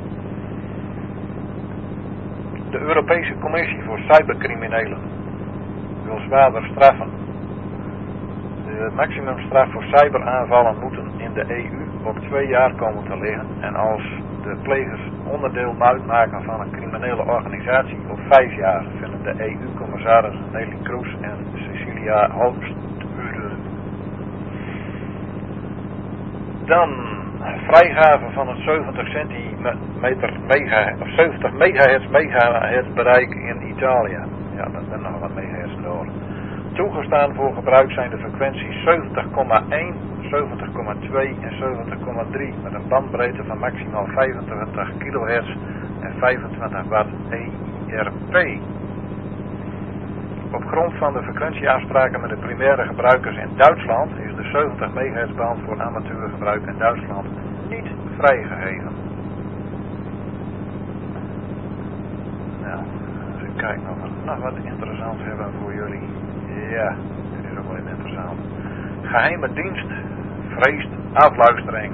De Europese Commissie voor Cybercriminelen wil zwaarder straffen. De maximumstraf voor cyberaanvallen moeten in de E U op twee jaar komen te liggen en als de plegers onderdeel uitmaken van een criminele organisatie op vijf jaar, vinden de E U-commissaris Nelly Kroes en Cecilia Holst. Dan vrijgave van het zeventig centimeter mega, of zeventig megahertz megahertz bereik in Italië. Ja, dat zijn nog wat megahertz door. Toegestaan voor gebruik zijn de frequenties zeventig komma één, zeventig komma twee en zeventig komma drie met een bandbreedte van maximaal vijfentwintig kilohertz en vijfentwintig watt E I R P. Op grond van de frequentieafspraken met de primaire gebruikers in Duitsland is de zeventig megahertz band voor amateurgebruik in Duitsland niet vrijgegeven. Nou, als ik kijk of we nog wat interessants hebben voor jullie. Ja, dit is ook wel even interessant. Geheime dienst vreest afluistering.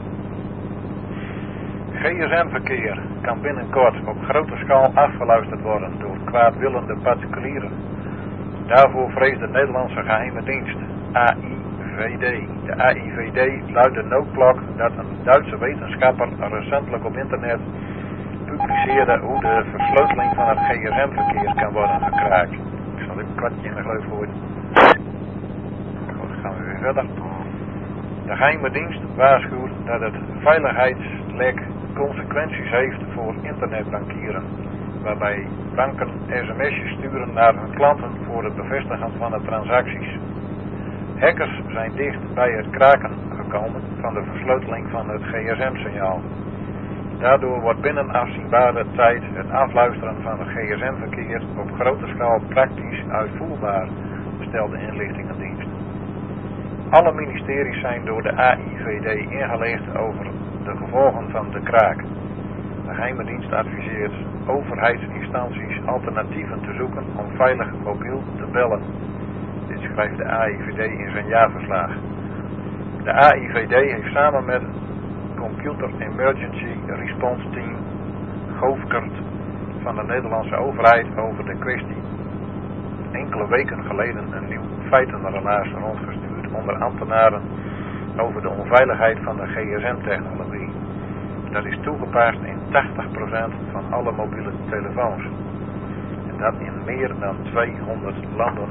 G S M-verkeer kan binnenkort op grote schaal afgeluisterd worden door kwaadwillende particulieren. Daarvoor vreest de Nederlandse geheime dienst, A I V D. De A I V D luidt de noodklok dat een Duitse wetenschapper recentelijk op internet publiceerde hoe de versleuteling van het G S M-verkeer kan worden gekraakt. Ik zal even een kwartje in de gleuf gooien. Goed, dan gaan we weer verder. De geheime dienst waarschuwt dat het veiligheidslek consequenties heeft voor internetbankieren, waarbij banken sms'jes sturen naar hun klanten voor het bevestigen van de transacties. Hackers zijn dicht bij het kraken gekomen van de versleuteling van het G S M-signaal. Daardoor wordt binnen afzienbare tijd het afluisteren van het G S M-verkeer op grote schaal praktisch uitvoerbaar, stelt de inlichtingendienst. Alle ministeries zijn door de A I V D ingelicht over de gevolgen van de kraak. De geheime dienst adviseert overheidsinstanties alternatieven te zoeken om veilig mobiel te bellen. Dit schrijft de A I V D in zijn jaarverslag. De A I V D heeft samen met Computer Emergency Response Team Govkert van de Nederlandse overheid over de kwestie enkele weken geleden een nieuw feitenrelaas rondgestuurd onder ambtenaren over de onveiligheid van de G S M-technologie. Dat is toegepast in tachtig procent van alle mobiele telefoons. En dat in meer dan tweehonderd landen.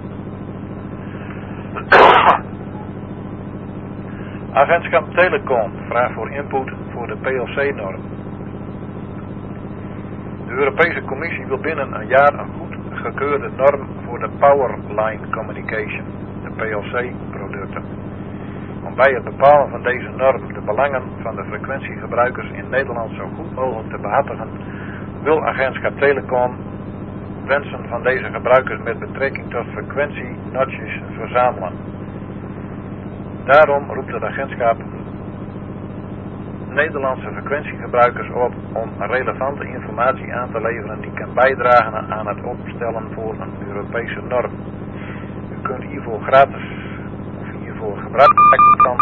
Agentschap Telecom vraagt voor input voor de P L C-norm. De Europese Commissie wil binnen een jaar een goedgekeurde norm voor de Powerline Communication, de P L C-producten. Om bij het bepalen van deze norm de belangen van de frequentiegebruikers in Nederland zo goed mogelijk te behartigen, wil Agentschap Telecom wensen van deze gebruikers met betrekking tot frequentienotches verzamelen. Daarom roept het agentschap Nederlandse frequentiegebruikers op om relevante informatie aan te leveren die kan bijdragen aan het opstellen voor een Europese norm. U kunt hiervoor gratis of hiervoor gebruik maken van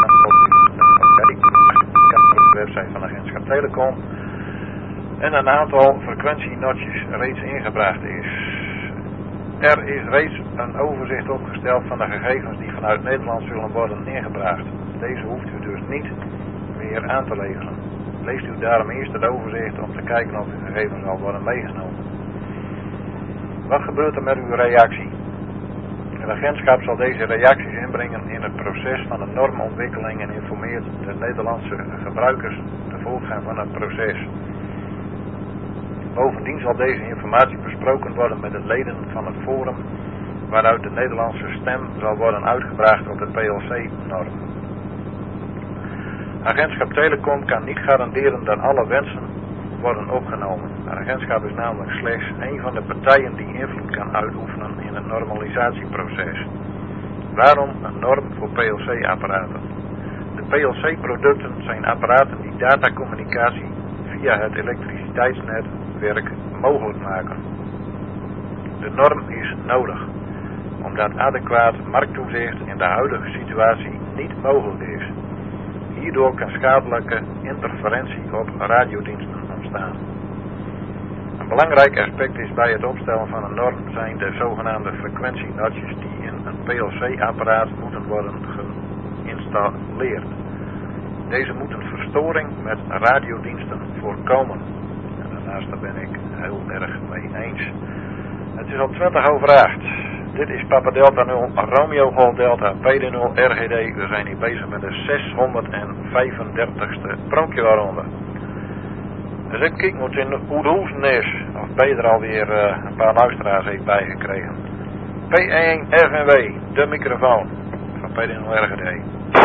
de website van Agentschap Telecom en een aantal frequentienotches reeds ingebracht is. Er is reeds een overzicht opgesteld van de gegevens die vanuit Nederland zullen worden ingebracht. Deze hoeft u dus niet meer aan te leveren. Leest u daarom eerst het overzicht om te kijken of uw gegevens al worden meegenomen. Wat gebeurt er met uw reactie? Het agentschap zal deze reacties inbrengen in het proces van de normontwikkeling en informeert de Nederlandse gebruikers de voortgang van het proces. Bovendien zal deze informatie besproken worden met de leden van het forum, waaruit de Nederlandse stem zal worden uitgebracht op de P L C-norm. Agentschap Telecom kan niet garanderen dat alle wensen worden opgenomen. Het agentschap is namelijk slechts een van de partijen die invloed kan uitoefenen in het normalisatieproces. Waarom een norm voor P L C-apparaten? De P L C-producten zijn apparaten die datacommunicatie via het elektriciteitsnetwerk mogelijk maken. De norm is nodig, omdat adequaat markttoezicht in de huidige situatie niet mogelijk is. Hierdoor kan schadelijke interferentie op radiodiensten ontstaan. Een belangrijk aspect is bij het opstellen van een norm zijn de zogenaamde frequentienotjes die in een P L C-apparaat moeten worden geïnstalleerd. Deze moeten verstoring met radiodiensten voorkomen. En daarnaast daar ben ik heel erg mee eens. Het is al twintig over acht. Dit is Papa Delta nul, Romeo Golf Delta, P D nul, R G D. We zijn hier bezig met de zeshonderdvijfendertigste pronkjewaarronde. Dus even kijken hoe het in Oedhoezen is. Of ben je er alweer uh, een paar luisteraars heeft bijgekregen. P één F N W, de microfoon van P D nul R G D.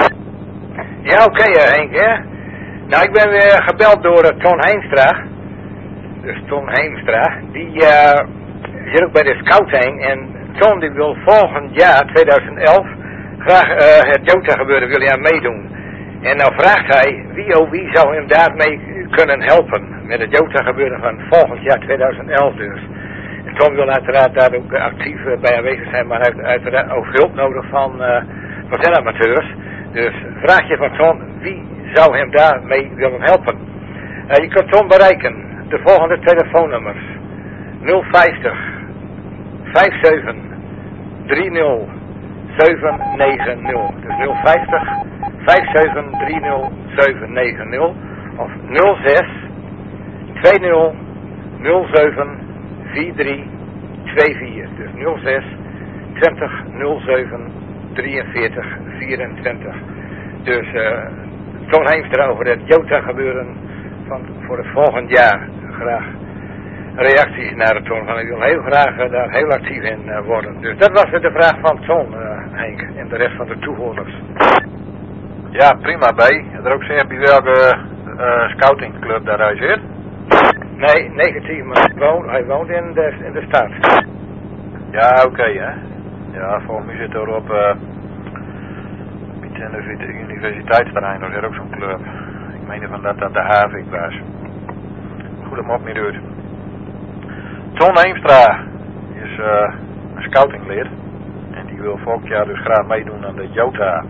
Ja, oké okay, Henk, hè. Nou, ik ben weer gebeld door uh, Ton Heemstra. Dus Ton Heemstra, die uh, zit ook bij de scouting. En Ton die wil volgend jaar, tweeduizend elf, graag uh, het Jota gebeuren wil hij aan meedoen. En nou vraagt hij, wie oh wie zou hem daarmee kunnen helpen. Met het Jota gebeuren van volgend jaar, tweeduizend elf dus. En Ton wil uiteraard daar ook actief uh, bij aanwezig zijn, maar hij heeft uiteraard ook hulp nodig van, uh, van zijn amateurs. Dus vraag je van Ton, wie zou hem daarmee willen helpen? Uh, je kunt Ton bereiken, de volgende telefoonnummers. nul vijftig, vijfenzeventig, drieëntig, zevenhonderdnegentig. Dus nul vijftig, vijfenzeventig, drieëntig, zevenhonderdnegentig. Of nul zes, tweeëntig, nul zeven, vierentwintig, vierentwintig. Dus nul zes, twintig, nul zeven, drieënveertig, vierentwintig. Dus uh, Ton Heemstra over het Jota gebeuren van, voor het volgend jaar. Graag reacties naar de Ton. Ik wil heel graag uh, daar heel actief in uh, worden. Dus dat was de vraag van Ton, uh, Henk, en de rest van de toehoorders. Ja, prima B. Er ook zegt bij welke uh, scoutingclub daar hij zit? Nee, negatief, maar hij woont, hij woont in, de, in de stad. Ja, oké okay, hè. Ja, volgens mij zit er op uh, het universiteitsterrein, daar zit ook zo'n club. Ik meen van dat dat de Havik was. Goed, dat maakt niet uit. Ton Heemstra is uh, een scoutinglid. En die wil volgend jaar dus graag meedoen aan de Jota.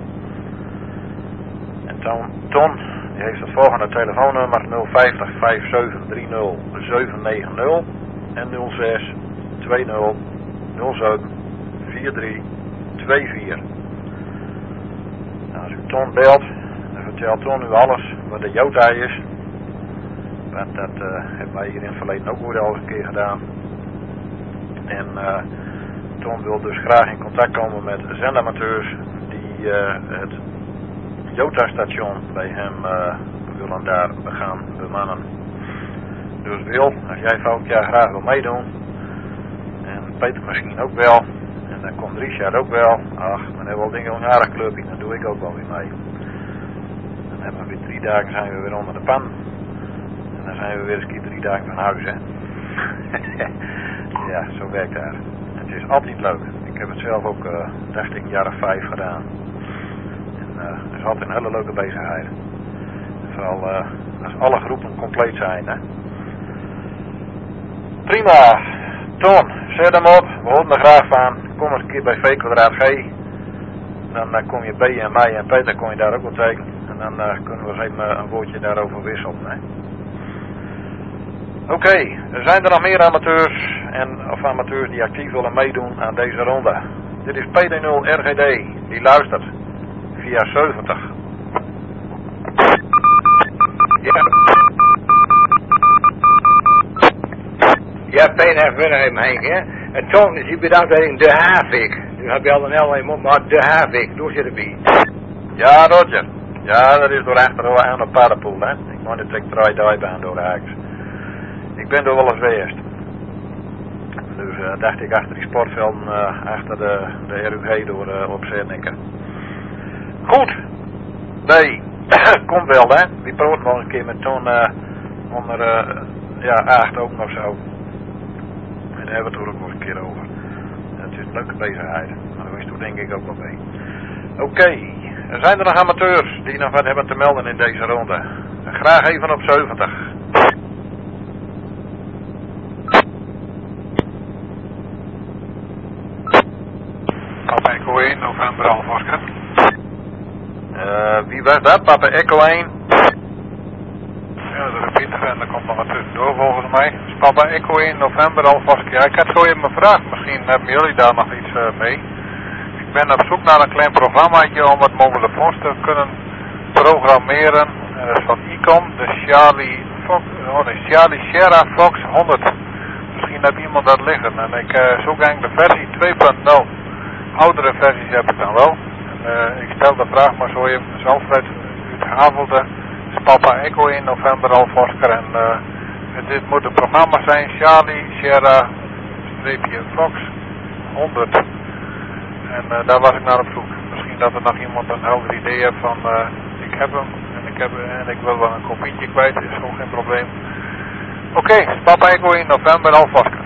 En Ton, Ton die heeft het volgende telefoonnummer nul vijftig, vijfenzeventig, drieëntig, zevenhonderdnegentig en nul zes, tweeëntig, nul zeven, vierentwintig, vierentwintig. Nou, als u Ton belt, dan vertelt Ton u alles wat de Jota is. Want dat uh, hebben wij hier in het verleden ook weer al een keer gedaan. En uh, Ton wil dus graag in contact komen met zendamateurs die uh, het Jota-station bij hem uh, willen daar gaan bemannen. Dus Wil, als jij volgend jaar graag wil meedoen, en Peter misschien ook wel, en dan komt Richard ook wel, ach, dan hebben we al dingen een aardig clubje, dan doe ik ook wel weer mee. Dan hebben we weer drie dagen zijn we weer onder de pan. En dan zijn we weer eens keer drie dagen van huis, hè. Ja, zo werkt dat. Het is altijd leuk. Ik heb het zelf ook, uh, dacht ik, een jaar of vijf gedaan. En uh, het is altijd een hele leuke bezigheid. Vooral uh, als alle groepen compleet zijn, hè. Prima. Ton, zet hem op. We houden er graag van. Kom eens een keer bij V kwadraat G. Dan uh, kom je B en mij en Peter kom je daar ook wel tegen. En dan uh, kunnen we eens even een woordje daarover wisselen, hè. Oké, okay, er zijn er nog meer amateurs en of amateurs die actief willen meedoen aan deze ronde. Dit is P D nul R G D, die luistert via zeventig. Ja. Ja, P N F Winnenheim, Henk, hè. En Ton is hier bedankt in de Havik. Nu heb je al een L een maar de Havik, door zit erbij. Ja, Roger. Ja, dat is door achter aan de Paardenpoel, hè. Ik moet het ik draai dijbaan door de haaks. Ik ben er wel eens geweest. Dus uh, dacht ik achter die sportvelden, uh, achter de, de R U G door uh, op Zernike. Goed. Nee, komt wel hè. Die probeert wel een keer met Ton uh, onder uh, ja, acht ogen of zo. En daar hebben we het er ook nog een keer over. Het is een leuke bezigheid. Maar daar is toen denk ik ook wel mee. Oké. Okay. Zijn er nog amateurs die nog wat hebben te melden in deze ronde? Graag even op zeventig. november Alpha Oscar. Uh, wie was dat? Papa Echo één? Ja, dat is Pieter en er komt nog wat tussendoor volgens mij. Dus Papa Echo één november Alpha Oscar. Ja, ik had zo even gevraagd. Misschien hebben jullie daar nog iets uh, mee. Ik ben op zoek naar een klein programmaatje om het mobiele fonds te kunnen programmeren. Uh, dat is van Icom, de Charlie Fox, oh nee, Charlie Sierra Fox honderd. Misschien heeft iemand dat liggen. En ik uh, zoek eigenlijk de versie twee punt nul. Oudere versies heb ik dan wel. En, uh, ik stel de vraag maar zo even. Dus Alfred uit Havelde. Dus Papa Echo in november Alpha Oscar. En uh, dit moet een programma zijn. Charlie Sierra streepje Fox honderd. En uh, daar was ik naar op zoek. Misschien dat er nog iemand een helder idee heeft van uh, ik heb hem en ik heb en ik wil wel een kopietje kwijt, is ook geen probleem. Oké, okay, Papa Echo in november Alpha Oscar.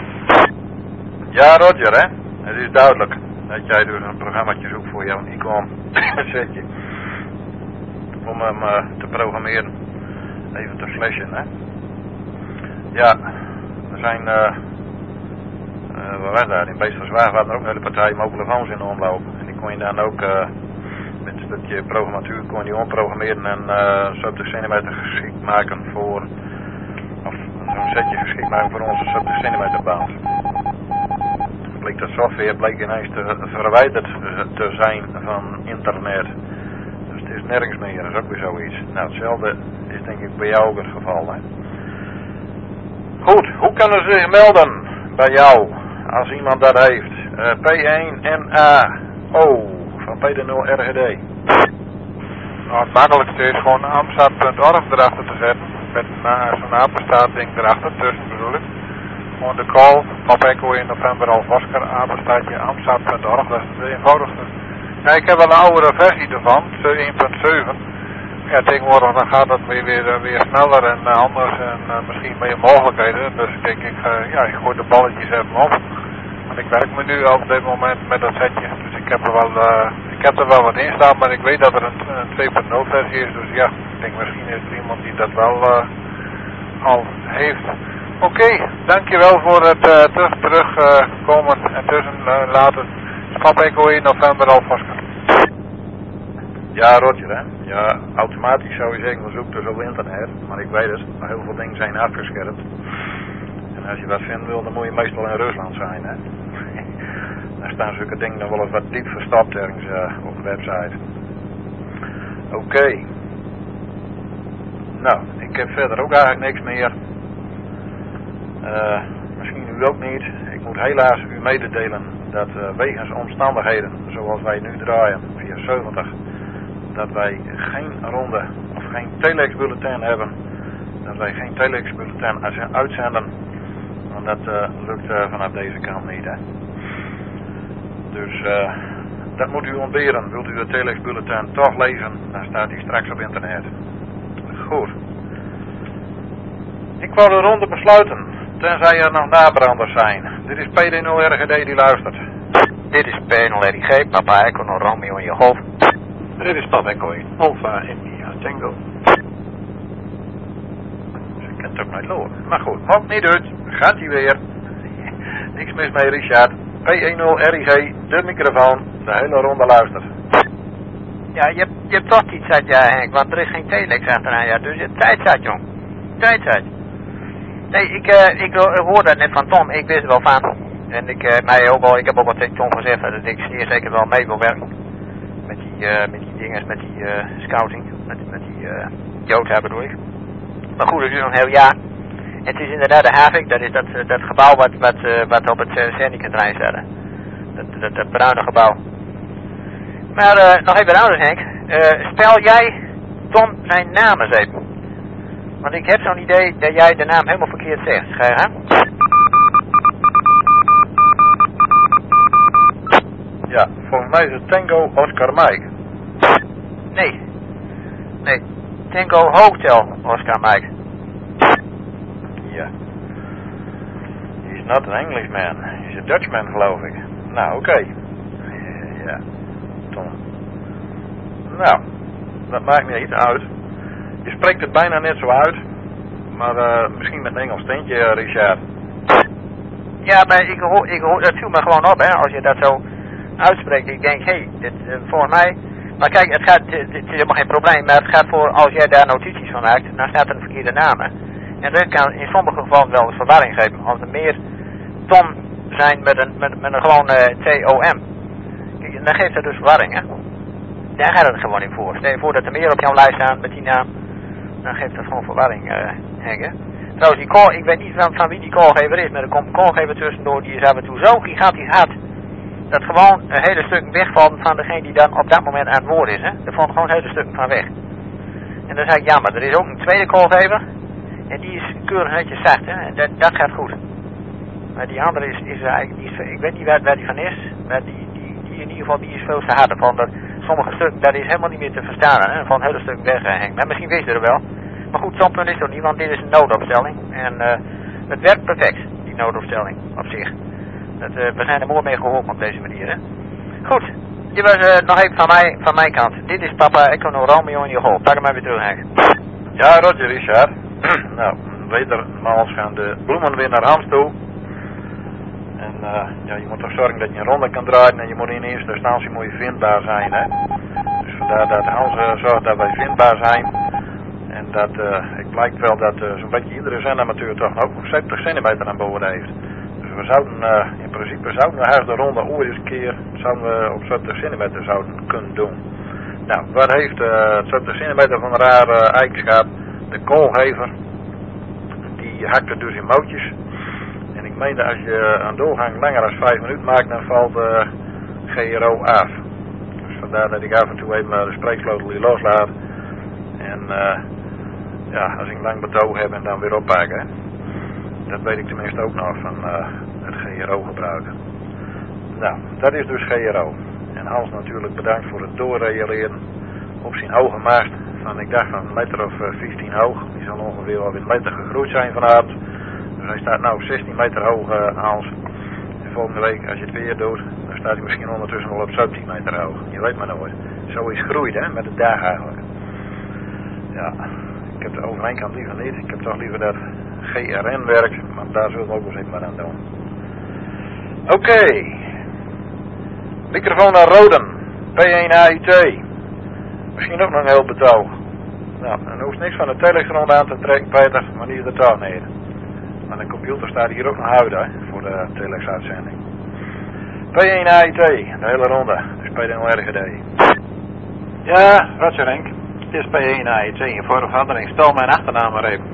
Ja, Roger, hè? Het is duidelijk dat jij dus een programmaatje zoekt voor jou Icom setje. Om hem uh, te programmeren. Even te flashen, hè? Ja, er zijn uh, Uh, wat was daar? In Beesterswaag waren er ook een hele partij mobiele phones in de omloop. En die kon je dan ook uh, met een stukje programmatuur kon je die omprogrammeren en uh, zeventtig centimeter geschikt maken voor, of zo'n setje geschikt maken voor onze zeventtig centimeter band. Bleek dat software bleek ineens te verwijderd te zijn van internet. Dus het is nergens meer, dat is ook weer zoiets. Nou, hetzelfde is denk ik bij jou ook het geval. Hè? Goed, hoe kunnen ze zich melden bij jou? Als iemand dat heeft. Uh, P één N A O van P nul R G D. Nou, het makkelijkste is gewoon amsat punt org erachter te zetten. Met uh, zo'n apenstaart ding erachter, tussen bedoel ik. Gewoon de call, Papa Echo in november Alpha Oscar, apenstaartje amsat punt org, dat is de eenvoudigste. Ja, ik heb wel een oudere versie ervan, één punt zeven. Ja, tegenwoordig dan gaat dat weer, weer, weer sneller en uh, anders en uh, misschien meer mogelijkheden. Dus ik denk, ik, uh, ja, ik gooi de balletjes even op. Want ik werk me nu op dit moment met dat setje. Dus ik heb er wel, uh, ik heb er wel wat in staan, maar ik weet dat er een, een twee punt nul versie is. Dus ja, ik denk misschien is er iemand die dat wel uh, al heeft. Oké, okay, dankjewel voor het uh, terug, terugkomen uh, en tussen uh, laten. Papa Echo in november Alpha Oscar. Ja, Roger, hè. Ja, automatisch zou je zeggen, we zoeken dus op internet. Maar ik weet het, maar heel veel dingen zijn afgescherpt. En als je wat vinden wil, dan moet je meestal in Rusland zijn, hè. Daar staan zulke dingen nog wel eens wat diep verstopt ergens uh, op een website. Oké. Okay. Nou, ik heb verder ook eigenlijk niks meer. Uh, misschien u ook niet. Ik moet helaas u mededelen dat uh, wegens omstandigheden zoals wij nu draaien, via zeventig, dat wij geen ronde of geen telex bulletin hebben. Dat wij geen telex bulletin uitzenden. Want dat uh, lukt uh, vanaf deze kant niet, hè. Dus uh, dat moet u ontberen. Wilt u de telex bulletin toch lezen, dan staat hij straks op internet. Goed. Ik wou de ronde besluiten, tenzij er nog nabranders zijn. Dit is P nul R G D die luistert. Dit is P nul R G, Papa Echo no Romeo in je golf. Dit is Papa Echo in Alpha India Tango. Dus ik ken het ook nooit lopen. Maar goed, maakt niet uit. Gaat hij weer. Niks mis mee, Richard. P nul R G, de microfoon, de hele ronde luistert. Ja, je hebt, je hebt toch iets uit, ja Henk, want er is geen telex achteraan, ja, dus je hebt tijd zat, jong. Tijd zat. Nee, ik, uh, ik, ik hoorde het net van Tom, ik wist er wel van. En ik, uh, mij ook al, ik heb ook al tegen Tom gezegd dat ik zeer zeker wel mee wil werken. Met die, uh, met die dinges, met die uh, scouting, met, met die uh, Jota bedoel ik. Maar goed, het is nog een heel jaar. En het is inderdaad de Havik, dat is dat, uh, dat gebouw wat, wat, uh, wat op het uh, Zerniketerrein staat. Dat, dat, dat bruine gebouw. Maar uh, nog even anders Henk, uh, spel jij Tom zijn naam eens even. Want ik heb zo'n idee dat jij de naam helemaal verkeerd zegt. Ga je gaan? Ja, volgens mij is het Tango Oscar Mike. Nee. Nee. Tango Hotel Oscar Mike. Ja. He's not an Englishman. He's a Dutchman, geloof ik. Nou, oké. Okay. Ja. Tom. Nou, dat maakt niet uit. Je spreekt het bijna net zo uit. Maar uh, misschien met een Engels tintje, uh, Richard. Ja, maar ik hoor, ik hoor, dat viel me gewoon op, hè. Als je dat zo uitspreek. Ik denk, hé, hey, dit uh, volgens mij... Maar kijk, het, gaat, het, het is helemaal geen probleem, maar het gaat voor als jij daar notities van maakt, dan staat er een verkeerde namen. En dat kan in sommige gevallen wel eens verwarring geven. Als er meer ton zijn met een, met, met een gewone T O M. Kijk, dan geeft dat dus verwarring, hè. Daar gaat het gewoon in voor. Stel je voor dat er meer op jouw lijst staan met die naam, dan geeft dat gewoon verwarring, uh, Henk, hè. Trouwens, die call, ik weet niet van, van wie die callgever is, maar er komt een callgever tussendoor, die is af en toe zo gigantisch hard, dat gewoon een hele stuk wegvalt van degene die dan op dat moment aan het woord is, hè. Er valt gewoon een hele stuk van weg. En dan zeg ik, jammer, er is ook een tweede callgever, en die is keurig netjes zacht, hè, en dat, dat gaat goed. Maar die andere is, is eigenlijk, die is, ik weet niet waar, waar die van is, maar die, die, die in ieder geval, die is veel te hard. Van dat, sommige stukken, dat is helemaal niet meer te verstaan, hè, van een hele stuk weghangt. Maar misschien weet je er wel. Maar goed, zo'n punt is het ook niet, want dit is een noodopstelling. En uh, het werkt perfect, die noodopstelling, op zich. Dat, uh, we zijn er mooi mee geholpen op deze manier, hè. Goed, dit was uh, nog even van, mij, van mijn kant. Dit is papa Econo Romeo in je hol. Pak hem maar weer terug, Henk. Ja, Roger, Richard. Nou, wedermaals gaan de bloemen weer naar Hans toe. En uh, ja, je moet toch zorgen dat je een ronde kan draaien en je moet in eerste instantie moet je vindbaar zijn, hè. Dus vandaar dat Hans uh, zorgt dat wij vindbaar zijn. En dat, uh, ik blijkt wel dat uh, zo'n beetje iedere zendamateur toch ook nog zeventig centimeter aan boord heeft. Dus we zouden, uh, in principe zouden we haast de ronde ooit eens een keer, zouden we op zeventig centimeter zouden kunnen doen. Nou, wat heeft uh, zeventig centimeter van een rare uh, eigenschap? De koolgever, die hakt er dus in mootjes. En ik meen dat als je een doorgang langer dan vijf minuten maakt, dan valt uh, G R O af. Dus vandaar dat ik af en toe even uh, de spreeksleutel hier loslaat. En uh, ja, als ik een lang betoog heb en dan weer oppakken. Dat weet ik tenminste ook nog van uh, het G R O gebruiken. Nou, dat is dus G R O. En Hans natuurlijk bedankt voor het doorreëleren op zijn hoge mast. Van, ik dacht van een meter of vijftien hoog. Die zal ongeveer wel weer een meter gegroeid zijn vanavond. Dus hij staat nu zestien meter hoog, uh, Hans. En volgende week, als je het weer doet, dan staat hij misschien ondertussen wel op zeventien meter hoog. Je weet maar nooit. Zo is groeit, hè, met de dag eigenlijk. Ja, ik heb de overeenkant liever niet. Ik heb toch liever dat G R N werkt, maar daar zullen we ook eens even maar aan doen. Oké. Okay. Microfoon naar Roden. P één A U T. Misschien ook nog een heel betoog. Nou, dan hoeft niks van de telegrond aan te trekken, Peter, maar die is er toch niet. Maar de computer staat hier ook nog houden, hè, voor de telex-uitzending. P één A U T, de hele ronde. Dus P één R G D. Ja, Roger Henk. Het is P één A U T in voor de verandering. Stel mijn achternaam maar even.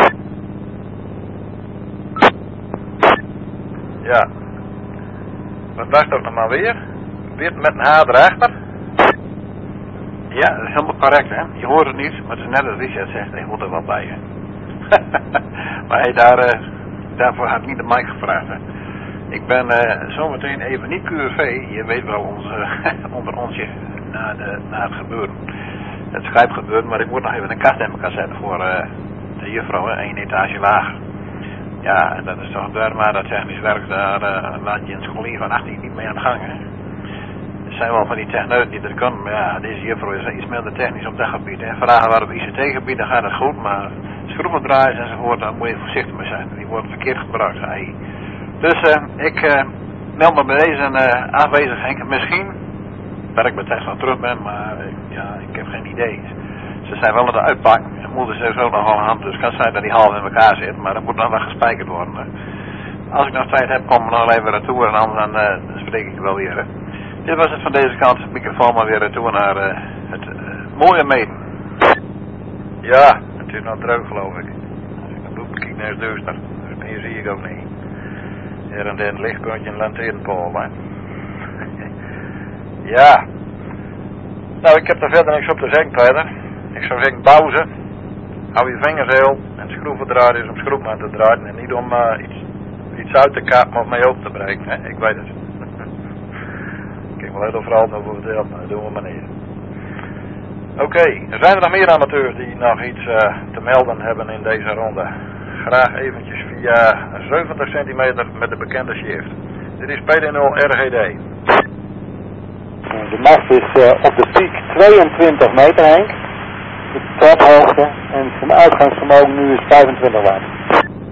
Ja. Wat was dat nog maar weer? Weer met een H erachter? Ja, dat is helemaal correct, hè. Je hoort het niet, maar het is net als Richard zegt, ik moet er wel bij, hè. Maar hey, daar, uh, daarvoor had ik niet de mic gevraagd, hè. Ik ben uh, zometeen even niet Q R V, je weet wel, ons, uh, onder onsje, na, de, na het gebeuren. Het Skype gebeurt, maar ik moet nog even een kast in elkaar zetten voor uh, de juffrouw, hè, één etage lager. Ja, en dat is toch daar maar dat technisch werk, daar uh, laat je een scholier van achttien niet mee aan de gang, hè. Er zijn wel van die techneuten die er kunnen, maar ja, deze juffrouw is iets minder technisch op dat gebied. En vragen waar op I C T-gebied, dan gaat het goed, maar schroevendraaiers enzovoort, daar moet je voorzichtig mee zijn. Die worden verkeerd gebruikt, hey. Dus uh, ik uh, meld me bij deze uh, aanwezig, Henk. Misschien dat ik bij tijd van terug ben, maar uh, ja, ik heb geen idee. Ze zijn wel aan het uitpakken. En moeder is ook nog wel een hand, dus het kan zijn dat die half in elkaar zit, maar dat moet dan wel gespijkerd worden. Uh, als ik nog tijd heb, kom ik nog even naartoe en anders dan, uh, dan spreek ik wel weer. Hè. Dit was het van deze kant. Microfoon maar weer naartoe naar uh, het uh, mooie Meeden. Ja, het is nog droog geloof ik. Als ik naar boven kijk, naar is duister. Dus meer zie ik ook niet. Hier en daar een lichtpuntje en een lantaarnpaal. Ja. Nou, ik heb er verder niks op te zeggen, Peter. Ik zou zeggen, pauze. Hou je vingers heel. En schroevendraad is om schroeven aan te draaien. En niet om uh, iets, iets uit te kapen of mee op te breken. Hè? Ik weet het. Ik wil heel vooral nog voor vertellen, maar dat doen we maar niet. Oké, okay. Er zijn er nog meer amateurs die nog iets uh, te melden hebben in deze ronde. Graag eventjes via zeventig centimeter met de bekende shift. Dit is P D nul R G D. De mast is uh, op de piek tweeëntwintig meter, Henk. De traphoogte en zijn uitgangsvermogen nu is vijfentwintig watt.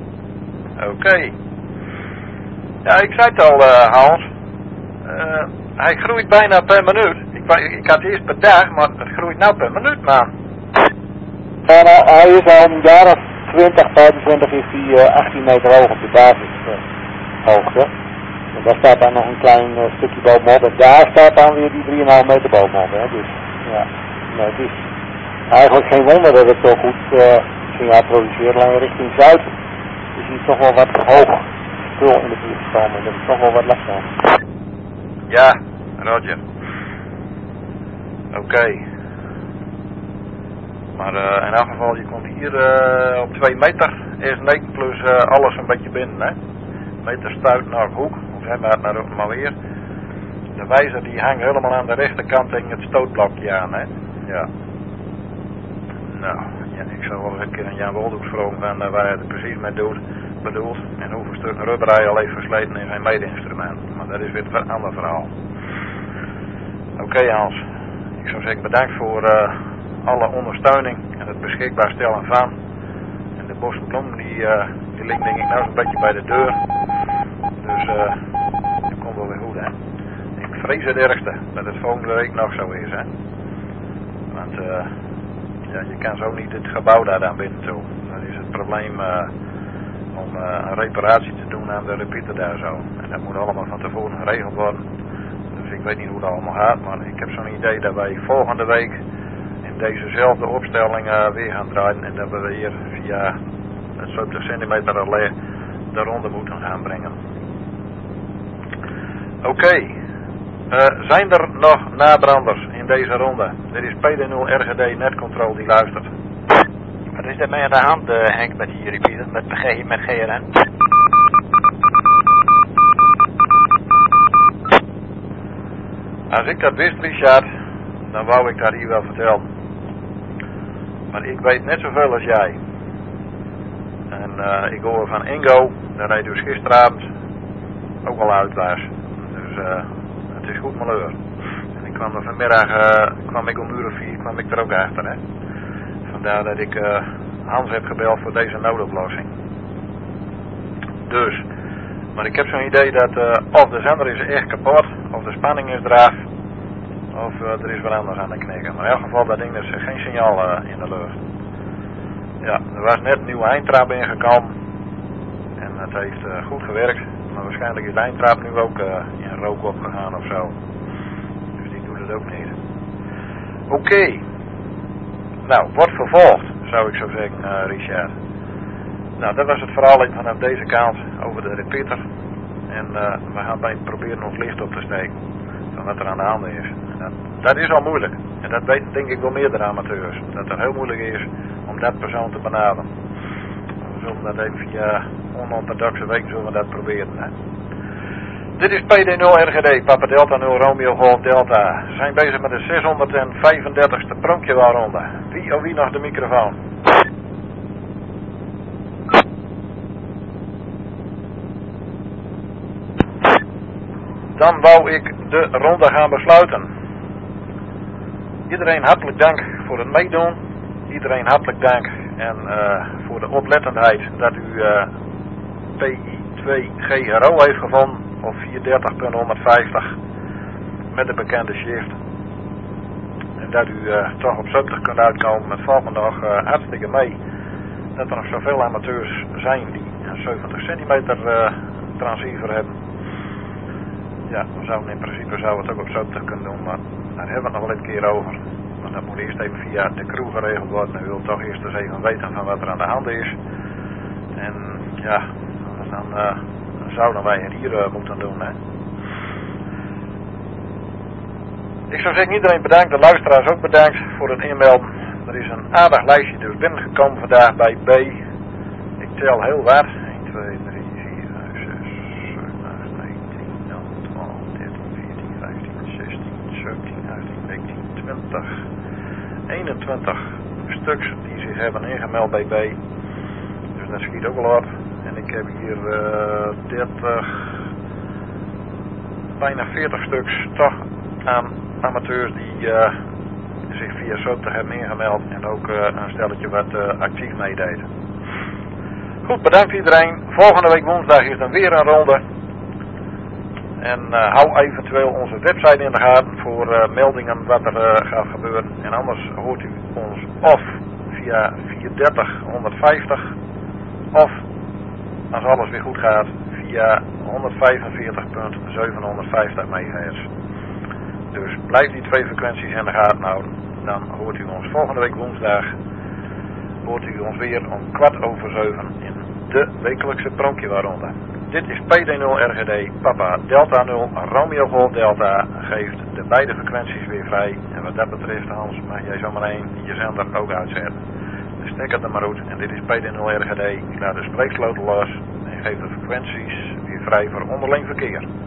Oké. Okay. Ja, ik zei het al, uh, Hans. Uh, hij groeit bijna per minuut. Ik, wa- ik had eerst per dag, maar het groeit nou per minuut, man. En uh, hij is al een jaar of twintig, vijfentwintig is hij uh, achttien meter hoog op de basishoogte. Uh, en daar staat dan nog een klein uh, stukje bovenop. En daar staat dan weer die drie komma vijf meter bovenop. Hè. Dus ja, nee, het is eigenlijk geen wonder dat het zo goed uh, signaal produceert. Alleen richting zuid is hij toch wel wat hoog spul in de buurt gekomen. En dat is toch wel wat last van. Ja, Roger. Oké. Okay. Maar uh, in elk geval, je komt hier uh, op twee meter, eerst negen plus uh, alles een beetje binnen, hè. Meter stuit naar de hoek, of hij maar naar maar weer. De wijzer die hangt helemaal aan de rechterkant tegen het stootblokje aan, hè. Ja. Nou, ja, ik zou wel eens een keer een Jan Wolders vragen van uh, waar hij het precies mee doet, bedoelt. En hoeveel stukken rubber hij al heeft versleten in zijn mede-instrument. Maar dat is weer een ander verhaal. Oké okay, Hans, ik zou zeggen bedankt voor uh, alle ondersteuning en het beschikbaar stellen van. En de bosbloem die, uh, die ligt denk ik nou zo'n beetje bij de deur. Dus uh, dat komt wel weer goed, hè. Ik vrees het ergste dat het volgende week nog zo is, hè. Want uh, ja, je kan zo niet het gebouw daar aan binnen toe. Dat is het probleem uh, om uh, een reparatie te doen aan de repeater daar zo. En dat moet allemaal van tevoren geregeld worden. Dus ik weet niet hoe dat allemaal gaat, maar ik heb zo'n idee dat wij volgende week in dezezelfde opstelling uh, weer gaan draaien. En dat we weer via het zeventig centimeter relais de ronde moeten gaan brengen. Oké. Okay. Uh, zijn er nog nabranders in deze ronde? Dit is P D nul R G D Netcontrol die luistert. Wat is er mee aan de hand, uh, Henk, met die repeater, met, G, met G R N? Als ik dat wist, Richard, dan wou ik dat hier wel vertellen. Maar ik weet net zoveel als jij. En uh, ik hoor van Ingo, dat hij dus gisteravond ook al uit was. Dus uh, het is goed malheur. En ik kwam er vanmiddag, uh, kwam ik om uur of vier, kwam ik er ook achter, hè. Vandaar dat ik uh, Hans heb gebeld voor deze noodoplossing. Dus, maar ik heb zo'n idee dat uh, of de zender is echt kapot, of de spanning is eraf, of uh, er is wat anders aan de knikken. Maar in elk geval, dat ding is geen signaal uh, in de lucht. Ja, er was net een nieuwe eindtrap ingekomen. En het heeft uh, goed gewerkt. Maar waarschijnlijk is de eindtrap nu ook uh, in rook opgegaan of zo. Dus die doet het ook niet. Oké. Okay. Nou, wordt vervolgd, zou ik zo zeggen, uh, Richard. Nou, dat was het verhaal vanaf deze kant over de repeater. En uh, we gaan bij proberen ons licht op te steken van wat er aan de hand is. En dat, dat is al moeilijk. En dat weten denk ik wel meerdere amateurs. Dat het heel moeilijk is om dat persoon te benaderen. We zullen dat even via onorthodoxe week zullen we dat proberen. Hè. Dit is P D nul R G D, Papa Delta nul Romeo Golf Delta. We zijn bezig met de zeshonderdvijfendertigste pronkjewaarronde. Wie of wie nog de microfoon? Dan wou ik de ronde gaan besluiten. Iedereen hartelijk dank voor het meedoen. Iedereen hartelijk dank en uh, voor de oplettendheid dat u uh, P I twee G R O heeft gevonden. Of vierhonderddertig punt honderdvijftig met de bekende shift. En dat u uh, toch op zeventig kunt uitkomen met valt nog uh, hartstikke mee. Dat er nog zoveel amateurs zijn die een zeventig centimeter uh, transceiver hebben. Ja, we zouden in principe zou het ook op zeventig kunnen doen, maar daar hebben we het nog wel een keer over. Maar dat moet eerst even via de crew geregeld worden. En u wilt toch eerst eens even weten van wat er aan de hand is. En ja, dan uh, zouden wij het hier uh, moeten doen, hè. Ik zou zeggen, iedereen bedankt, de luisteraars ook bedankt voor het inmelden. Er is een aardig lijstje dus binnengekomen vandaag bij B. Ik tel heel wat. één, twee, drie, vier, vijf, zes, zeven, acht, negen, tien, elf, twaalf, dertien, veertien, vijftien, zestien, zeventien, achttien, negentien, twintig, eenentwintig stuks die zich hebben ingemeld bij B. Dus dat schiet ook wel op. En ik heb hier uh, dertig, bijna veertig stuks toch aan amateurs die uh, zich via zeventig hebben ingemeld en ook uh, een stelletje wat uh, actief meedeed. Goed, bedankt iedereen. Volgende week woensdag is dan weer een ronde. En uh, hou eventueel onze website in de gaten voor uh, meldingen wat er uh, gaat gebeuren. En anders hoort u ons of via vierhonderddertig honderdvijftig of als alles weer goed gaat via honderdvijfenveertig komma zevenhonderdvijftig megahertz. Dus blijf die twee frequenties in de gaten houden. Dan hoort u ons volgende week woensdag hoort u ons weer om kwart over zeven in de wekelijkse Pronkjewaarronde. Dit is P D nul R G D Papa Delta nul Romeo Golf Delta geeft de beide frequenties weer vrij. En wat dat betreft, Hans, mag jij zometeen je zender ook uitzetten. Dus stek het er maar uit. En dit is P D nul R G D. Ik laat de spreeksloten los en geef de frequenties weer vrij voor onderling verkeer.